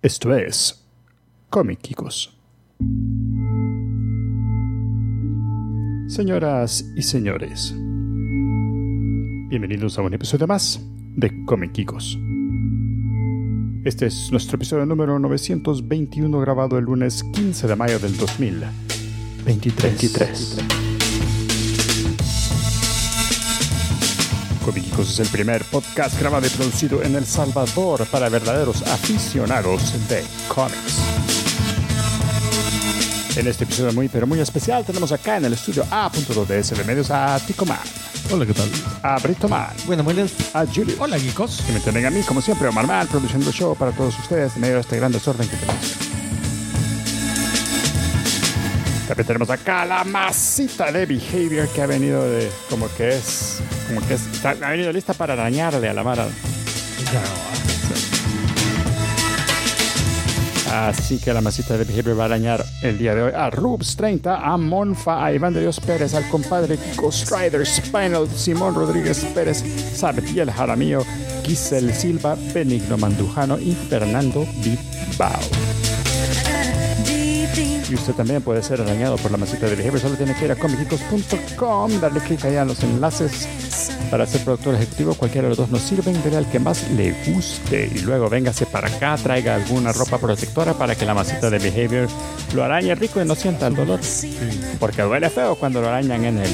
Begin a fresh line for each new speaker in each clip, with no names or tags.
Esto es Comiquicos. Señoras y señores, bienvenidos a un episodio más de Comiquicos. Este es nuestro episodio número 921, grabado el lunes 15 de mayo del 2023. Comiquicos es el primer podcast grabado y producido en El Salvador para verdaderos aficionados de cómics. En este episodio muy especial tenemos acá en el estudio A.2DS de Medios a Ticoman.
Hola, ¿qué tal?
A Britoman.
Buenas.
A Julius.
Hola, geekos.
Que me tienen a mí, como siempre, Omar Man, produciendo el show para todos ustedes en medio de este gran desorden que tenemos. También tenemos acá la masita de Behavior que ha venido de... ha venido lista para arañarle a la Mara. Así que la masita de Behavior va a arañar el día de hoy a Rubs 30, a Monfa, a Iván de Dios Pérez, al compadre Kiko Strider, Spinal, Simón Rodríguez Pérez, Sabetiel Jaramillo, Giselle Silva, Benigno Mandujano y Fernando Bilbao. Y usted también puede ser arañado por la masita de Behavior. Solo tiene que ir a comiquicos.com, darle clic allá en los enlaces para ser productor ejecutivo. Cualquiera de los dos nos sirven, dele al que más le guste y luego véngase para acá, traiga alguna ropa protectora para que la masita de Behavior lo arañe rico y no sienta el dolor, porque duele feo cuando lo arañan en el...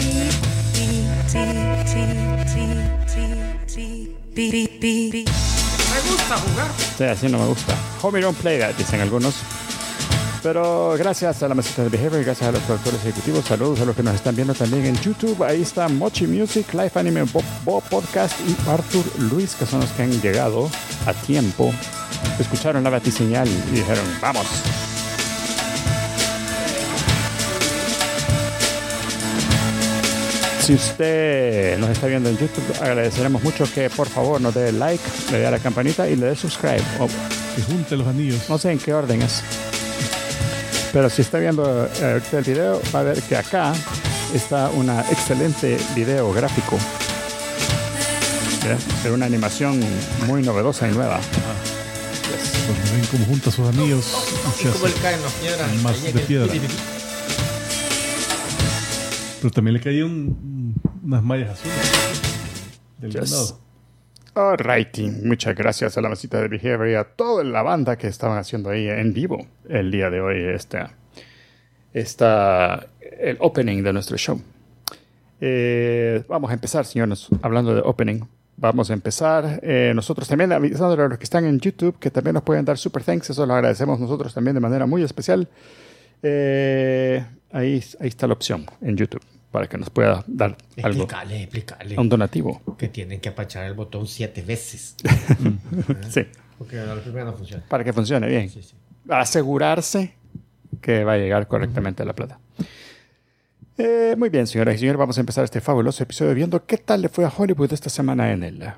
Me gusta jugar.
Sí, así no me gusta. Homie don't play that, dicen algunos. Pero gracias a la masita de Behavior, gracias a los productores ejecutivos, saludos a los que nos están viendo también en YouTube. Ahí está Mochi Music, Life Anime Bob Podcast y Arthur Luis, que son los que han llegado a tiempo. Escucharon la batiseñal y dijeron, ¡vamos! Si usted nos está viendo en YouTube, agradeceremos mucho que por favor nos dé like, le dé a la campanita y le dé subscribe.
Que junte los anillos.
No sé en qué orden es. Pero si está viendo el video, va a ver que acá está una excelente video gráfico. De una animación muy novedosa y nueva.
Pues ven cómo junta sus anillos.
Y como le caen las piedras.
Más de piedra. Pero también le caían unas mallas azules del ganado.
Alrighty, muchas gracias a la masita de Behavior y a toda la banda que estaban haciendo ahí en vivo el día de hoy. Está el opening de nuestro show. Vamos a empezar, señores, hablando de opening. Vamos a empezar. Nosotros también avisando a los que están en YouTube que también nos pueden dar super thanks. Eso lo agradecemos nosotros también de manera muy especial. Ahí está la opción en YouTube para que nos pueda dar algo.
Explícale.
Un donativo.
Que tienen que apachar el botón 7 veces.
Sí.
Porque a la primera no funciona.
Para que funcione bien.
Sí.
Asegurarse que va a llegar correctamente la plata. Muy bien, señoras y señores, vamos a empezar este fabuloso episodio viendo qué tal le fue a Hollywood esta semana en él.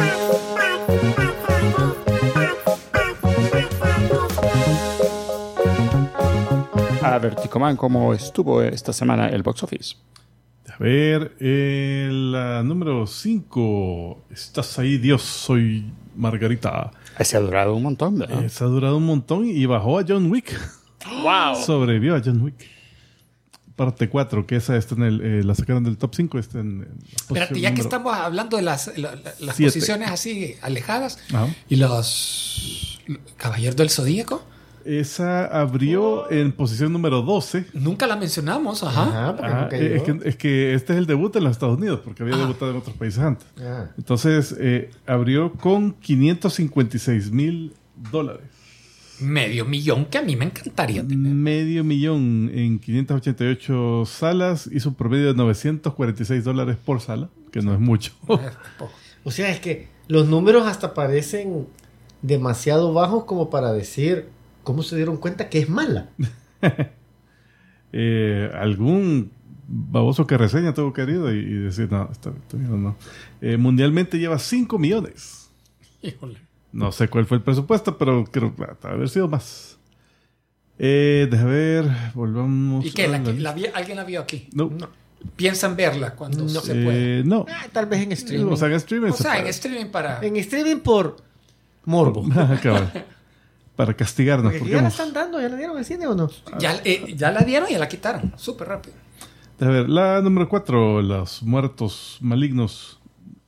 A ver, Ticoman, ¿cómo estuvo esta semana el box office?
A ver, la número 5. Estás ahí, Dios, soy Margarita.
Se ha durado un montón, ¿verdad?
Se ha durado un montón y bajó a John Wick.
¡Wow!
Sobrevivió a John Wick. Parte 4, que esa está la sacaron del top 5. Está en
espérate, ya que estamos hablando de las posiciones así alejadas.
Ajá.
Y los Caballeros del Zodíaco.
Esa abrió en posición número 12.
Nunca la mencionamos,
Es que este es el debut en los Estados Unidos, porque había debutado en otros países antes. Entonces, abrió con $556,000.
$500,000, que a mí me encantaría tener.
$500,000 en 588 salas. Hizo un promedio de $946 por sala, que no es mucho.
O sea, es que los números hasta parecen demasiado bajos como para decir... ¿Cómo se dieron cuenta que es mala?
Algún baboso que reseña tuvo querido y decir, no, está bien, no. Mundialmente lleva 5 millones.
Híjole.
No sé cuál fue el presupuesto, pero creo que debe haber sido más. Deja ver, volvamos.
¿Y qué? ¿Alguien la vio aquí?
No.
¿Piensan verla cuando se pueda?
No.
Tal vez en streaming.
O sea, en streaming.
En streaming para...
En streaming por morbo.
Claro. para castigarnos.
Porque ya la están dando, ¿ya la dieron en cine o no?
Ya la dieron y ya la quitaron. Súper rápido.
A ver, la número 4, los muertos malignos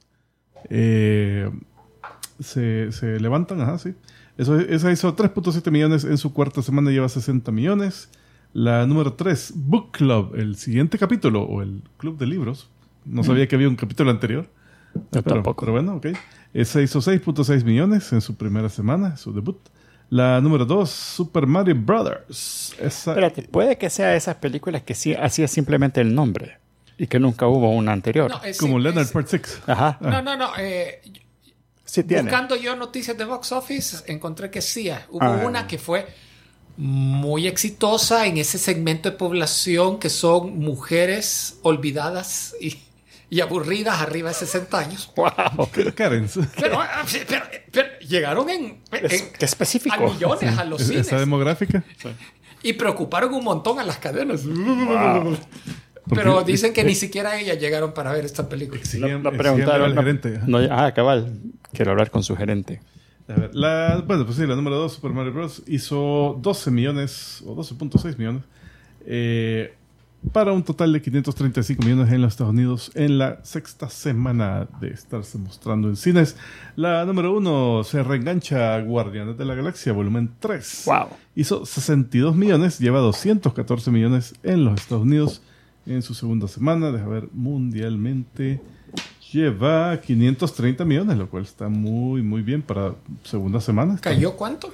se levantan, ajá, sí. Esa hizo 3.7 millones en su cuarta semana, lleva 60 millones. La número 3, Book Club, el siguiente capítulo, o el club de libros. No sabía que había un capítulo anterior. Pero bueno, ok. Esa hizo 6.6 millones en su primera semana, su debut. La número 2, Super Mario Brothers.
Espérate, puede que sea esas películas que sí hacía simplemente el nombre y que nunca hubo una anterior.
No,
como Leonard Part 6.
Ajá.
No.
Sí tiene.
Buscando yo noticias de Box Office, encontré que sí. Hubo una que fue muy exitosa en ese segmento de población que son mujeres olvidadas y aburridas arriba de 60 años.
Wow.
Karen.
Pero llegaron
Qué específico.
a millones a los cines.
¿Esa demográfica? Sí.
Y preocuparon un montón a las cadenas.
Wow.
Pero dicen que ni siquiera ellas llegaron para ver esta película.
No preguntaron
al gerente.
Cabal. Quiero hablar con su gerente.
A ver, la número 2, Super Mario Bros. Hizo 12 millones o 12.6 millones para un total de 535 millones en los Estados Unidos en la sexta semana de estarse mostrando en cines. La número 1 se reengancha Guardianes de la Galaxia, volumen 3.
Wow.
Hizo 62 millones, lleva 214 millones en los Estados Unidos en su segunda semana. Deja ver, mundialmente lleva 530 millones, lo cual está muy, muy bien para segunda semana.
¿Cayó cuánto?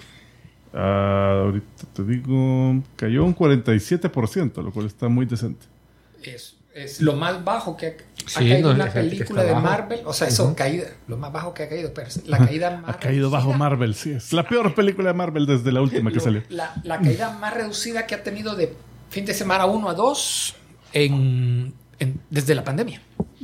Ahorita te digo, cayó un 47%, lo cual está muy decente.
Es lo más bajo que ha
Sí,
caído
no,
una
es que
película
está
de
bajo.
Marvel. O sea, eso caída, lo más bajo que ha caído. Pero la caída más
Ha caído bajo Marvel, sí. Es la peor película de Marvel desde la última que salió.
La caída más reducida que ha tenido de fin de semana 1 a 2 desde la pandemia.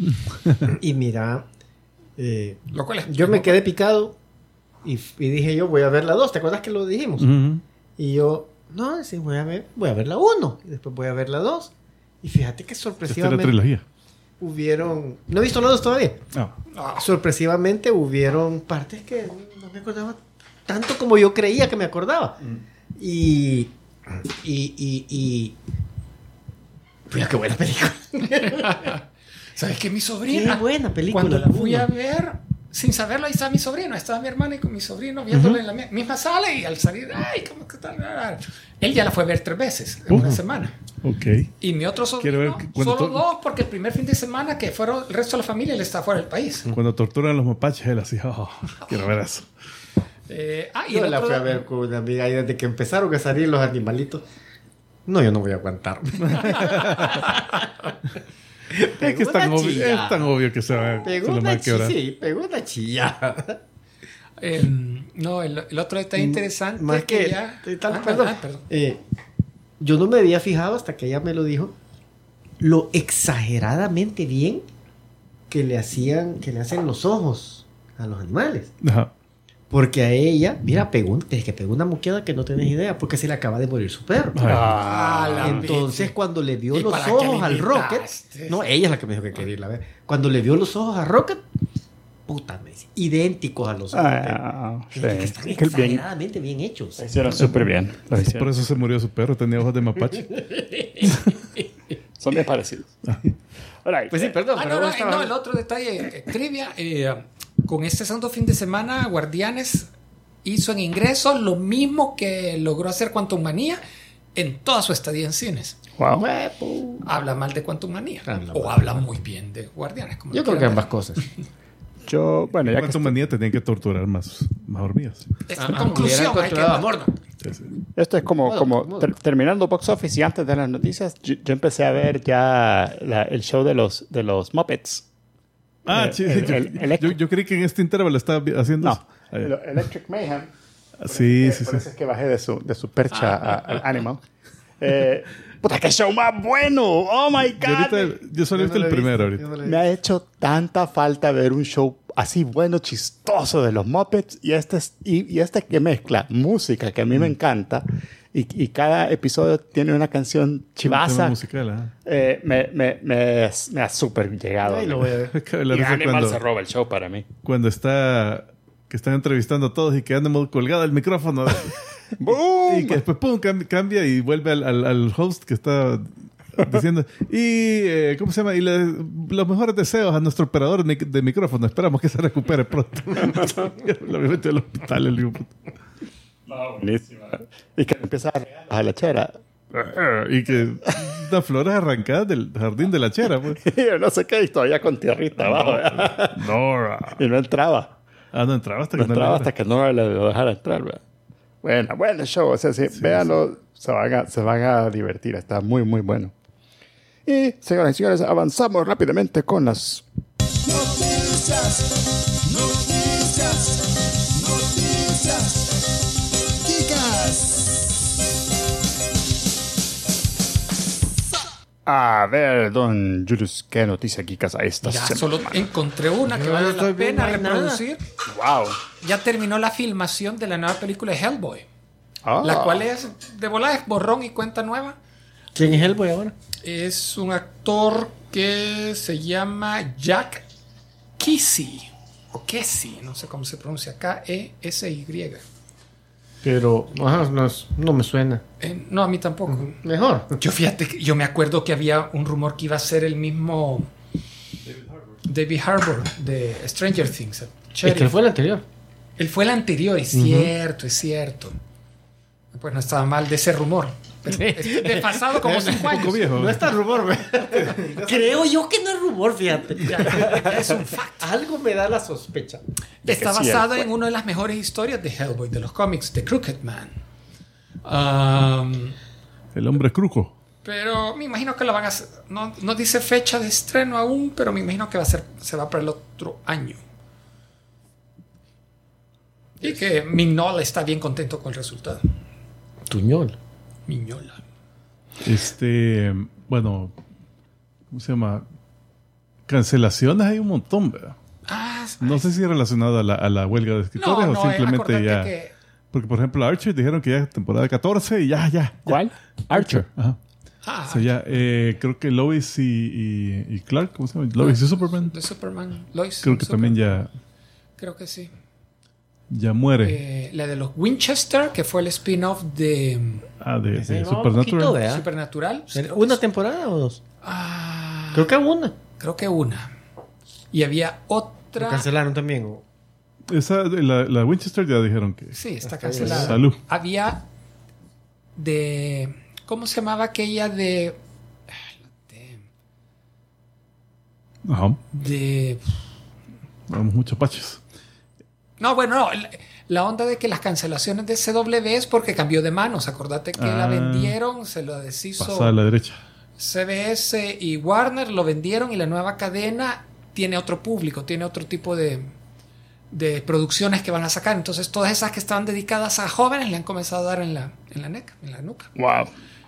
Y mira,
Lo cual es,
yo me quedé picado y dije yo, voy a ver la 2. ¿Te acuerdas que lo dijimos?
Uh-huh.
Y yo, no, sí, voy a ver la 1. Y después voy a ver la 2. Y fíjate que
Esta es la
sorpresivamente
trilogía.
hubieron... No he visto la 2 todavía.
Ah.
Sorpresivamente hubieron partes que no me acordaba tanto como yo creía que me acordaba. Y mira qué buena película.
¿Sabes qué? Mi sobrina.
Qué buena película.
Cuando la fui a ver, sin saberlo, ahí estaba mi sobrino. Estaba mi hermana y con mi sobrino viéndola en la misma sala. Y al salir, ay, ¿cómo que tal? Él ya la fue a ver 3 veces en una semana.
Ok.
Y mi otro sobrino, solo 2, porque el primer fin de semana que fueron el resto de la familia, él está fuera del país.
Cuando torturan a los mapaches, él así, quiero ver eso.
Y
Yo
el
la
otro
fui a ver con una amiga y desde que empezaron a salir los animalitos. No, yo no voy a aguantar.
Es que es tan obvio que se lo va a quebrar.
Sí, pegó una chillada.
No, el otro detalle interesante
Más
es
que
ya...
perdón.
perdón.
Yo no me había fijado hasta que ella me lo dijo. Lo exageradamente bien que le hacen los ojos a los animales.
Ajá.
Porque a ella, mira, pegó una moqueada que no tenés idea, porque se le acaba de morir su perro. Entonces, cuando le vio los ojos al Rocket, no, ella es la que me dijo que quería irla a ver. Cuando le vio los ojos a Rocket, puta, me dice, idénticos a los ojos.
Sí.
Que están exageradamente bien hechos.
Lo hicieron súper bien.
Por eso se murió su perro, tenía ojos de mapache.
Son bien parecidos. Right.
Pues sí, perdón. pero
el otro detalle, trivia, con este segundo fin de semana, Guardianes hizo en ingresos lo mismo que logró hacer Quantum Manía en toda su estadía en cines.
Wow.
Habla mal de Quantum Manía.
Habla mal.
Habla muy bien de Guardianes. Como
yo creo que ambas cosas.
Ya
¿Cuánto manía tenían que torturar más hormigas?
Conclusión, hay que amor.
Sí.
Esto es como terminando Box Office y antes de las noticias, yo empecé a ver ya el show de los Muppets.
Sí. Yo creí que en este intervalo estaba haciendo
No,
eso.
Electric Mayhem.
Sí.
Por eso es que bajé de su percha al Animal. ¡Puta, qué show más bueno! ¡Oh, my God!
Yo solo he visto el primero ahorita.
Me ha hecho tanta falta ver un show así bueno, chistoso de los Muppets y este que mezcla música que a mí me encanta y cada episodio tiene una canción chivaza.
Musical,
me ha súper llegado.
Ahí lo voy a ver.
Y Animal se roba el show para mí.
Cuando están entrevistando a todos y que Animal colgado el micrófono.
¡Boom!
Y que después pum, cambia y vuelve al host que está diciendo ¿cómo se llama? Y los mejores deseos a nuestro operador de micrófono. Esperamos que se recupere pronto. Lo había metido al hospital el hijo.
Buenísima. Y que empieza a la chera.
Y que unas flores arrancadas del jardín de la chera, pues.
Yo no sé qué, y todavía con tierrita abajo.
Nora.
Y no entraba.
No entraba hasta
No
que no
entraba
le
hasta que no le dejara entrar. ¿Verdad? Bueno show. O sea, sí, véanlo, se van a divertir. Está muy, muy bueno. Y, señoras y señores, avanzamos rápidamente con las
Noticias Geekas.
A ver, don Julius, ¿qué noticia aquí casa esta
Ya
semana?
solo encontré una que vale la pena reproducir.
Wow.
Ya terminó la filmación de la nueva película de Hellboy.
Ah.
La cual es, de volada, es borrón y cuenta nueva.
¿Quién es Hellboy ahora?
Es un actor que se llama Jack Kesy. O Kesy, no sé cómo se pronuncia. K-E-S-Y.
Pero no me suena.
No, a mí tampoco.
Mejor.
Yo fíjate, yo me acuerdo que había un rumor que iba a ser el mismo David Harbour de Stranger Things.
Es que fue el anterior.
Él fue el anterior, es cierto, es cierto. Pues no estaba mal de ese rumor. Pero es desfasado como 5 años.
poco viejo.
No está rumor, ¿ve? Creo yo que no es rumor, fíjate.
Ya, es un fact.
Algo me da la sospecha.
Está
sí,
basado
él
en
fue.
una de las mejores historias de Hellboy, de los cómics, de Crooked Man.
El hombre cruco.
Pero me imagino que lo van a hacer. No dice fecha de estreno aún, pero me imagino que se va para el otro año. Y que Mignola está bien contento con el resultado.
Tuñol.
Mignola.
Bueno, ¿cómo se llama? Cancelaciones hay un montón, ¿verdad? No sé si es relacionado a la huelga de escritores o simplemente
acordate
ya.
que
Porque, por ejemplo, Archer dijeron que ya temporada 14 y ya.
¿Cuál? Archer.
Ajá. O sea, ya, creo que Lois y Clark, ¿cómo se llama? Lois y Superman.
de Superman, Lois.
Creo que
Superman.
también
Creo que sí.
ya muere.
La de los Winchester, que fue el spin-off de
De
Ese llevaba
Supernatural.
poquito, ¿verdad?
Supernatural.
¿Una temporada o dos?
Ah,
Creo que una.
creo que una. Y había otra.
Lo cancelaron también. ¿O?
Esa, la Winchester ya dijeron que...
Sí, está cancelada.
Salud.
Había de... ¿Cómo se llamaba aquella
Ajá.
de...
Vamos muchos paches.
No, bueno, no. La onda de que las cancelaciones de CW es porque cambió de manos. Acordate que la vendieron, se lo deshizo
Pasada a la derecha.
CBS y Warner, lo vendieron y la nueva cadena tiene otro público, tiene otro tipo de producciones que van a sacar. Entonces todas esas que estaban dedicadas a jóvenes le han comenzado a dar en la nuca.
Wow.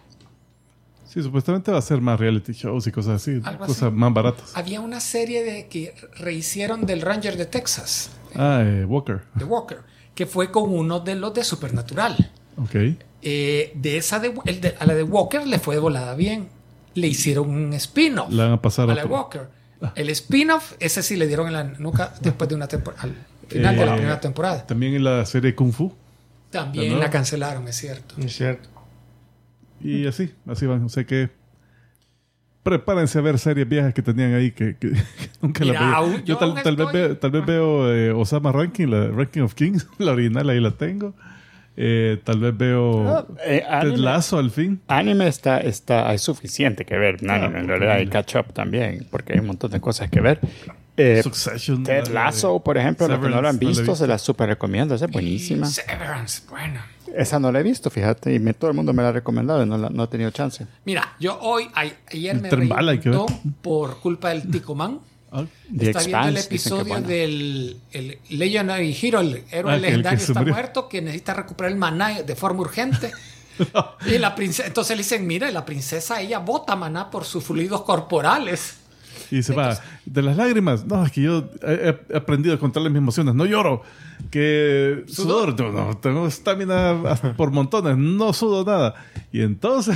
Sí, supuestamente va a ser más reality shows y cosas así.
Algo
Cosas
así.
más baratas.
Había una serie de que rehicieron del Ranger de Texas,
Walker.
de Walker, que fue con uno de los de Supernatural.
Ok.
De esa a la de Walker le fue de volada bien. Le hicieron un spin-off
La van a pasar
a
a
la de
otro.
Walker. El spin-off, ese sí le dieron en la nuca después de una temporada. Al final de la primera temporada.
También en la serie Kung Fu.
También
¿no?
la cancelaron, es cierto.
Es cierto.
Y así van. O sea que prepárense a ver series viejas que tenían ahí que nunca
Mira,
las
aún-
veía.
yo
Yo
aún
tal vez veo Osama Ranking, la Ranking of Kings, la original ahí la tengo. Tal vez veo Ted
Anime,
Lasso al fin.
anime hay suficiente que ver. Anime, en realidad hay catch up también, porque hay un montón de cosas que ver.
Succession.
Ted Lasso, por ejemplo, los que no lo han
Severance, no la he
visto, se la super recomiendo. Esa es buenísima.
Severance, bueno.
Esa no la he visto, fíjate, y todo el mundo me la ha recomendado y no he tenido chance.
Mira, yo ayer
El
me
Tren
reí
Bala hay
un
que ver.
montón por culpa del Ticomán.
Ah,
The
Está viendo el
Expanse, dicen que es
episodio
buena.
del el Legendary Hero, el héroe
Ah, que el
legendario
que se
está
murió.
muerto, que necesita recuperar el maná de forma urgente. Y la princesa, entonces le dicen, mira, la princesa ella bota maná por sus fluidos corporales.
Y se va. De las lágrimas. No, es que yo he aprendido a controlar mis emociones. No lloro. Que sudor. No, tengo estamina hasta por montones. No sudo nada. Y entonces...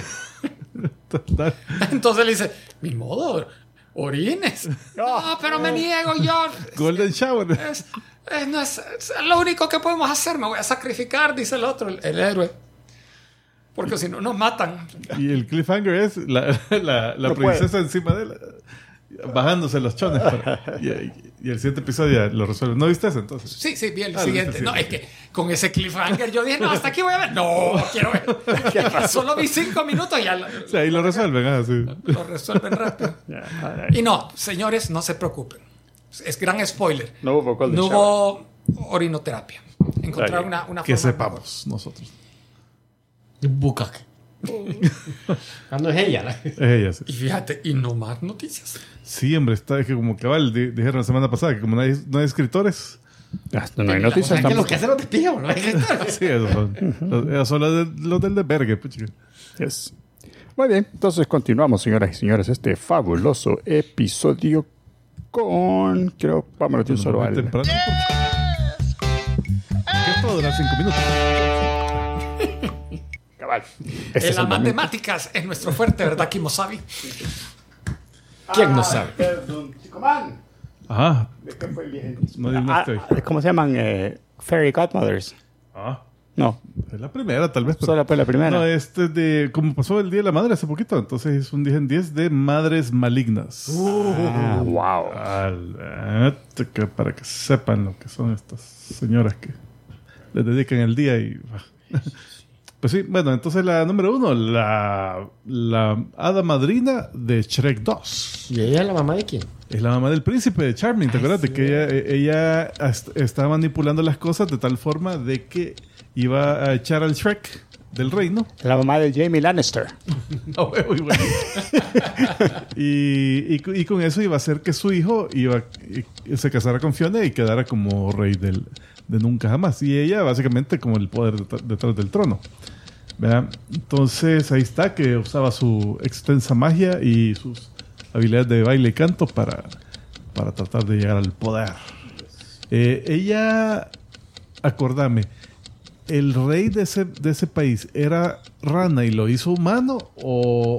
Entonces le dice, mi modo, orines. No, pero me niego yo.
Golden Shower.
No es lo único que podemos hacer. Me voy a sacrificar, dice el otro, el héroe. Porque si no, nos matan.
Y el cliffhanger es la princesa encima de él, bajándose los chones. Y el siguiente episodio ya lo resuelve. ¿No viste eso entonces?
Sí, vi el siguiente. No, es que con ese cliffhanger yo dije, no, hasta aquí voy a ver. No, quiero ver. Solo vi 5 minutos y ya
ahí lo resuelven. Sí.
Lo resuelven rápido. Y no, señores, no se preocupen. Es gran spoiler.
No
hubo orinoterapia. Encontraron una forma.
Que sepamos nosotros.
Bucaque. No es ella.
Es ella, sí.
Y fíjate, y no más noticias.
Sí, hombre, es que como cabal dijeron la semana pasada que como no hay escritores.
No hay noticias.
Que los que hacen los despijos, no hay escritores.
Sí, esos son los del desvergue.
Yes. Muy bien, entonces continuamos, señoras y señores, este fabuloso episodio con... Vámonos de un solo al...
Temprano, porque esto va a durar 5 minutos.
Cabal.
En las matemáticas es nuestro fuerte, ¿verdad, Kimosabi?
¿Quién no sabe?
Ajá.
¿Qué fue el viejito?
No adivinaste.
¿Cómo se llaman? Fairy Godmothers. No.
Es la primera, tal vez.
Solo fue la primera.
No, como pasó el Día de la Madre hace poquito, entonces es un 10 en 10 de madres malignas.
Wow.
Para que sepan lo que son estas señoras que les dedican el día y... Pues sí, bueno, entonces la número 1, la hada madrina de Shrek 2.
¿Y ella es la mamá de quién?
Es la mamá del príncipe de Charming, ¿te acuerdas? Sí. De que ella estaba manipulando las cosas de tal forma de que iba a echar al Shrek del reino.
La mamá de Jaime Lannister.
Muy bueno. y con eso iba a hacer que su hijo se casara con Fiona y quedara como rey de nunca jamás. Y ella básicamente como el poder detrás del trono. ¿Verdad? Entonces ahí está, que usaba su extensa magia y sus habilidades de baile y canto para tratar de llegar al poder. Ella, acordame, ¿el rey de ese país era rana y lo hizo humano o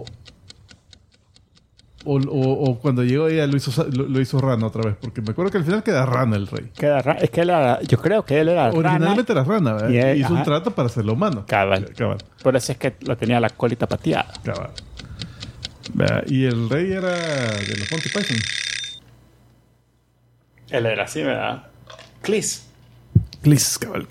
cuando llegó ella lo hizo rana otra vez? Porque me acuerdo que al final queda rana el rey.
Es que yo creo que él era
originalmente
rana.
Era rana, ¿verdad? Hizo un trato para hacerlo humano.
Cabal. Por eso es que lo tenía la colita pateada.
Cabal. Y el rey era de los Monty Python.
Él era así, ¿verdad? Cleese,
cabal.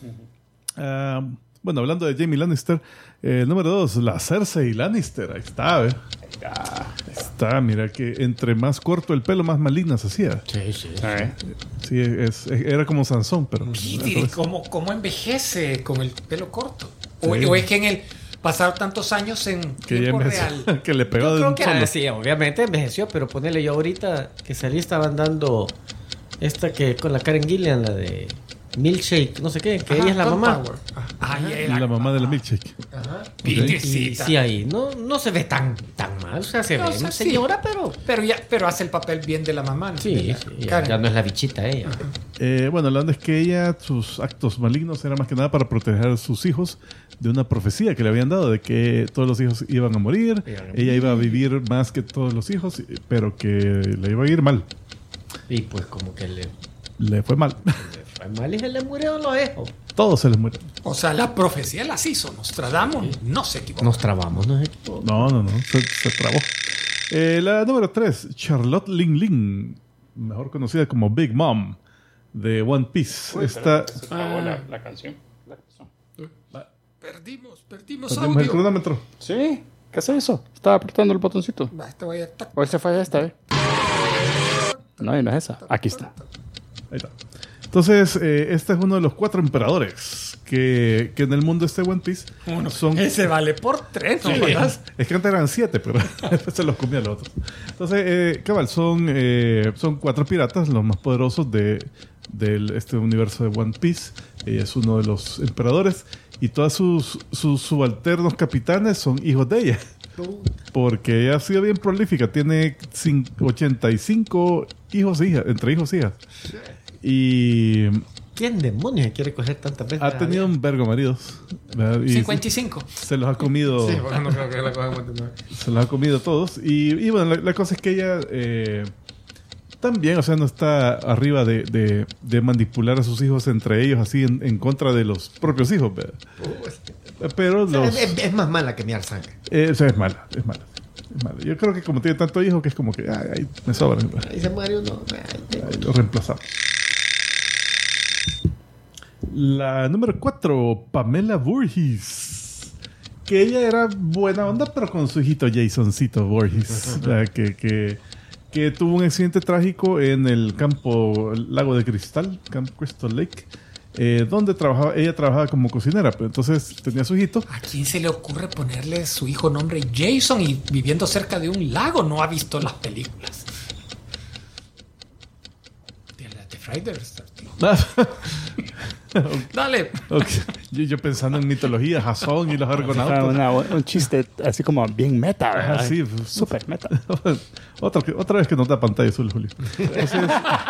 Bueno, hablando de Jaime Lannister, número 2, la Cersei Lannister. Ahí está, ¿eh? Está, mira que entre más corto el pelo, más maligna se hacía. Sí, era como Sansón, pero...
¿Y cómo envejece con el pelo corto? O es que en el pasar tantos años en tiempo real.
Que le pegó de un solo.
Sí, obviamente envejeció, pero ponele yo ahorita que salí, estaban dando esta que con la Karen Gillian, la de Milkshake, no sé qué, que ella es la mamá.
La mamá de la Milkshake.
Y sí, ahí no se ve tan mal, o sea, se ve una señora,
pero hace el papel bien de la mamá, ¿no?
Sí, ya no es la bichita ella.
Bueno, la onda es que ella, sus actos malignos eran más que nada para proteger a sus hijos de una profecía que le habían dado de que todos los hijos iban a morir, ella iba a vivir más que todos los hijos, pero que le iba a ir mal.
Y pues como que
le fue mal.
Y se le murieron los hijos.
Todos se les murieron.
O sea, la profecía las hizo. Nostradamus no se equivocó.
Nos trabamos, no se equivocó.
No. Se trabó. La número 3, Charlotte Ling Ling, mejor conocida como Big Mom, de One Piece.
Se trabó la canción.
Perdimos
audio.
audio.
El cronómetro.
Sí. ¿Qué es eso? Estaba apretando el botoncito. ¿O ese fue esta, No, y no es esa. Aquí está.
Ahí está. Entonces, este es uno de los 4 emperadores que en el mundo de One Piece son...
Ese vale por 3, ¿no?
Sí. Es que antes eran 7, pero después se los comía los otros. Entonces, cabal, son 4 piratas, los más poderosos de este universo de One Piece. Ella es uno de los emperadores y todos sus subalternos capitanes son hijos de ella. Porque ella ha sido bien prolífica. Tiene 85 hijos e hijas, entre hijos e hijas. Y...
¿Quién demonios quiere coger tantas veces?
Ha tenido un vergo maridos.
55.
Se los ha comido.
Sí, porque no creo que la cojan.
Se los ha comido todos. Y bueno, la cosa es que ella También, o sea, no está arriba de manipular a sus hijos entre ellos así en contra de los propios hijos, ¿verdad? Pero
es más mala que miar sangre.
O sea, es mala. Yo creo que como tiene tanto hijo que es como que ay, me sobran.
Ahí se muere uno.
Ahí lo reemplazamos. La número 4, Pamela Voorhees. Que ella era buena onda, pero con su hijito Jasoncito Voorhees. O sea, que tuvo un accidente trágico en el Lago de Cristal, Camp Crystal Lake, donde ella trabajaba como cocinera. Pero entonces tenía su hijito.
¿A quién se le ocurre ponerle su hijo nombre Jason y viviendo cerca de un lago? No ha visto las películas. De Fridays. Dale.
Okay. Yo pensando en mitología, Jason y los argonautas.
Un chiste así como bien meta, ¿verdad?
Sí,
súper meta.
Otra vez que nos da pantalla azul, Julio. Entonces,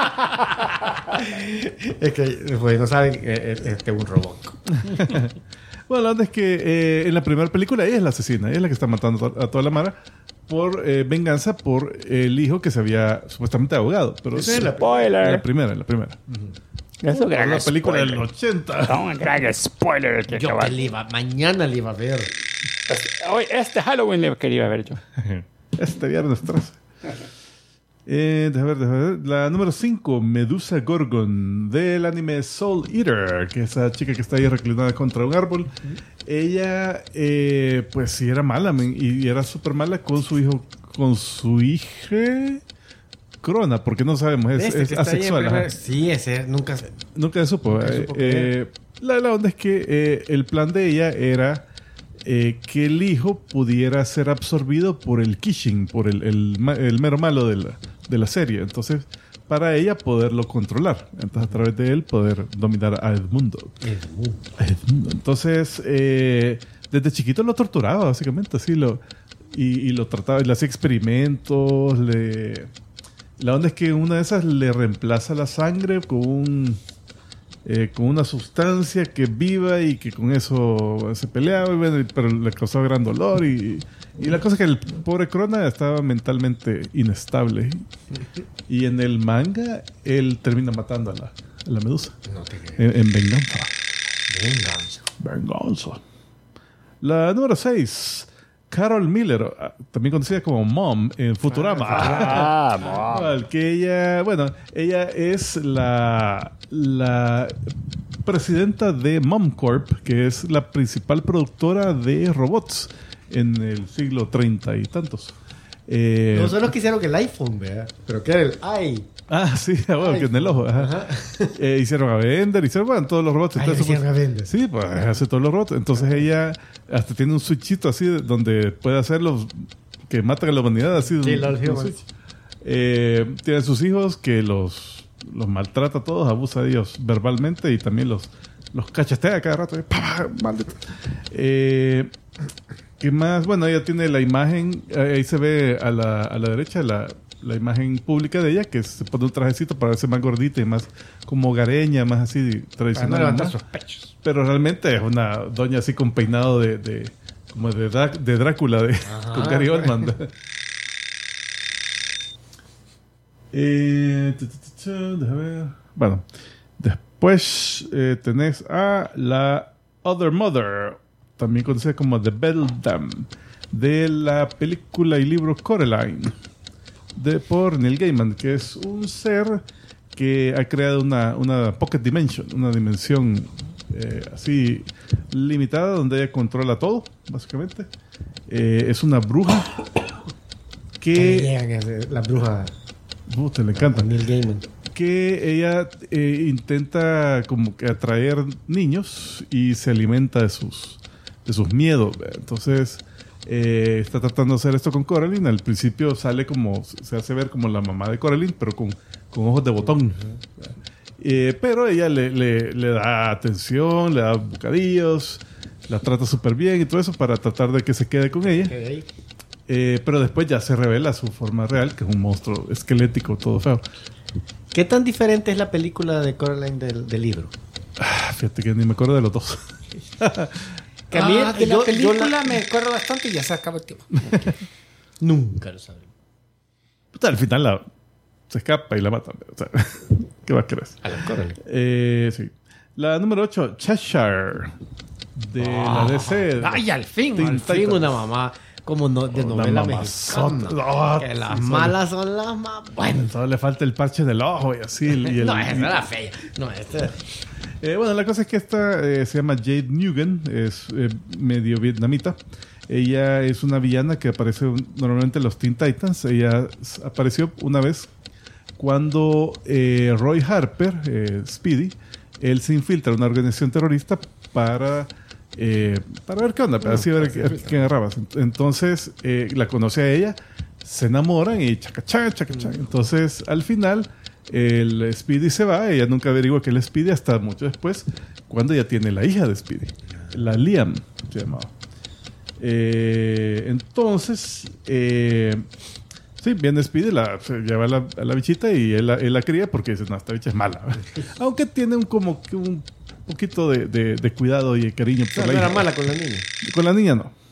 es que, pues, no saben, es un robot.
Bueno, la verdad es que en la primera película ella es la asesina, ella es la que está matando a toda la mara por venganza por el hijo que se había supuestamente ahogado. Pero
es spoiler.
En la primera.
Eso que
la película del 80.
No, gran spoiler.
Mañana le iba a ver.
Hoy, este Halloween le quería ver yo.
Este viernes 13. Déjame ver. La número 5, Medusa Gorgon, del anime Soul Eater, que es esa chica que está ahí reclinada contra un árbol. Ella, pues sí era mala, y era súper mala con su hijo, con su hija Crona, porque no sabemos, es asexual.
Sí, ese nunca
se supo. La onda es que el plan de ella era que el hijo pudiera ser absorbido por el Kishin, por el mero malo de la serie. Entonces, para ella poderlo controlar. Entonces, a través de él poder dominar a Edmundo. Entonces, desde chiquito lo torturaba, básicamente. Así lo trataba, le hacía experimentos. La onda es que una de esas le reemplaza la sangre con una sustancia que viva y que con eso se peleaba, pero le causaba gran dolor. Y la cosa es que el pobre Crona estaba mentalmente inestable. Y en el manga, él termina matando a la medusa.
No te creo.
En venganza.
Venganza.
La número 6. Carol Miller, también conocida como Mom en Futurama.
Mom.
Que ella es la presidenta de Mom Corp, que es la principal productora de robots en el siglo 30 y tantos.
No son los que hicieron el iPhone, ¿verdad? Pero que era el i.
Ah, sí, bueno, que en el ojo. Ajá. Hicieron a Bender, todos los robots. Entonces,
hicieron a Bender.
Sí, pues hace todos los robots. Entonces ella hasta tiene un switchito así donde puede hacer los que matan a la humanidad. Así,
sí,
tiene sus hijos que los maltrata a todos, abusa de ellos verbalmente y también los cachetea cada rato. Maldito. ¿Qué más? Bueno, ella tiene la imagen, ahí se ve a la derecha la imagen pública de ella, que se pone un trajecito para verse más gordita y más como hogareña, más así tradicional.
Para no levantar sus pechos.
Pero realmente es una doña así con peinado como de Drácula, con Gary Oldman. Déjame ver. Bueno, después tenés a la Other Mother, también conocida como The Beldam, de la película y libro Coraline, por Neil Gaiman, que es un ser que ha creado una pocket dimension, una dimensión así limitada, donde ella controla todo, básicamente. Es una bruja que...
La bruja...
te le encanta.
Neil Gaiman.
Que ella intenta como que atraer niños y se alimenta de sus miedos. Entonces está tratando de hacer esto con Coraline. Al principio se hace ver como la mamá de Coraline, pero con ojos de botón. Pero ella le da atención, le da bocadillos, la trata súper bien y todo eso para tratar de que se quede con ella. Pero después ya se revela su forma real, que es un monstruo esquelético, todo feo.
¿Qué tan diferente es la película de Coraline del libro?
Fíjate que ni me acuerdo de los dos.
Que a mí de la película me acuerdo bastante y ya se acabó el tiempo.
Nunca lo sabré.
Al final se escapa y la matan. O sea, ¿qué más querés?
Córrele.
Sí. La número 8, Cheshire, de la DC.
¡Ay, al fin!
Teen
Al fin
Titans.
una mamá como de novela mexicana. Que las malas son las más buenas.
Solo le falta el parche del ojo y así. Y el,
No, esa era fea. No, esta...
bueno, la cosa es que esta se llama Jade Nugent, es medio vietnamita. Ella es una villana que aparece normalmente en los Teen Titans. Ella apareció una vez cuando Roy Harper, Speedy, él se infiltra en una organización terrorista para ver qué onda, para así ver qué agarrabas. Entonces la conoce a ella, se enamoran y chaca. Entonces al final el Speedy se va, ella nunca averigua que él es Speedy hasta mucho después, cuando ya tiene la hija de Speedy, la Liam se llamaba. Entonces sí, viene Speedy, se lleva a la bichita y él la cría porque dice, no, esta bicha es mala. Aunque tiene un poquito de cuidado y cariño por la
No
hija.
era mala con la niña.
Con la niña no.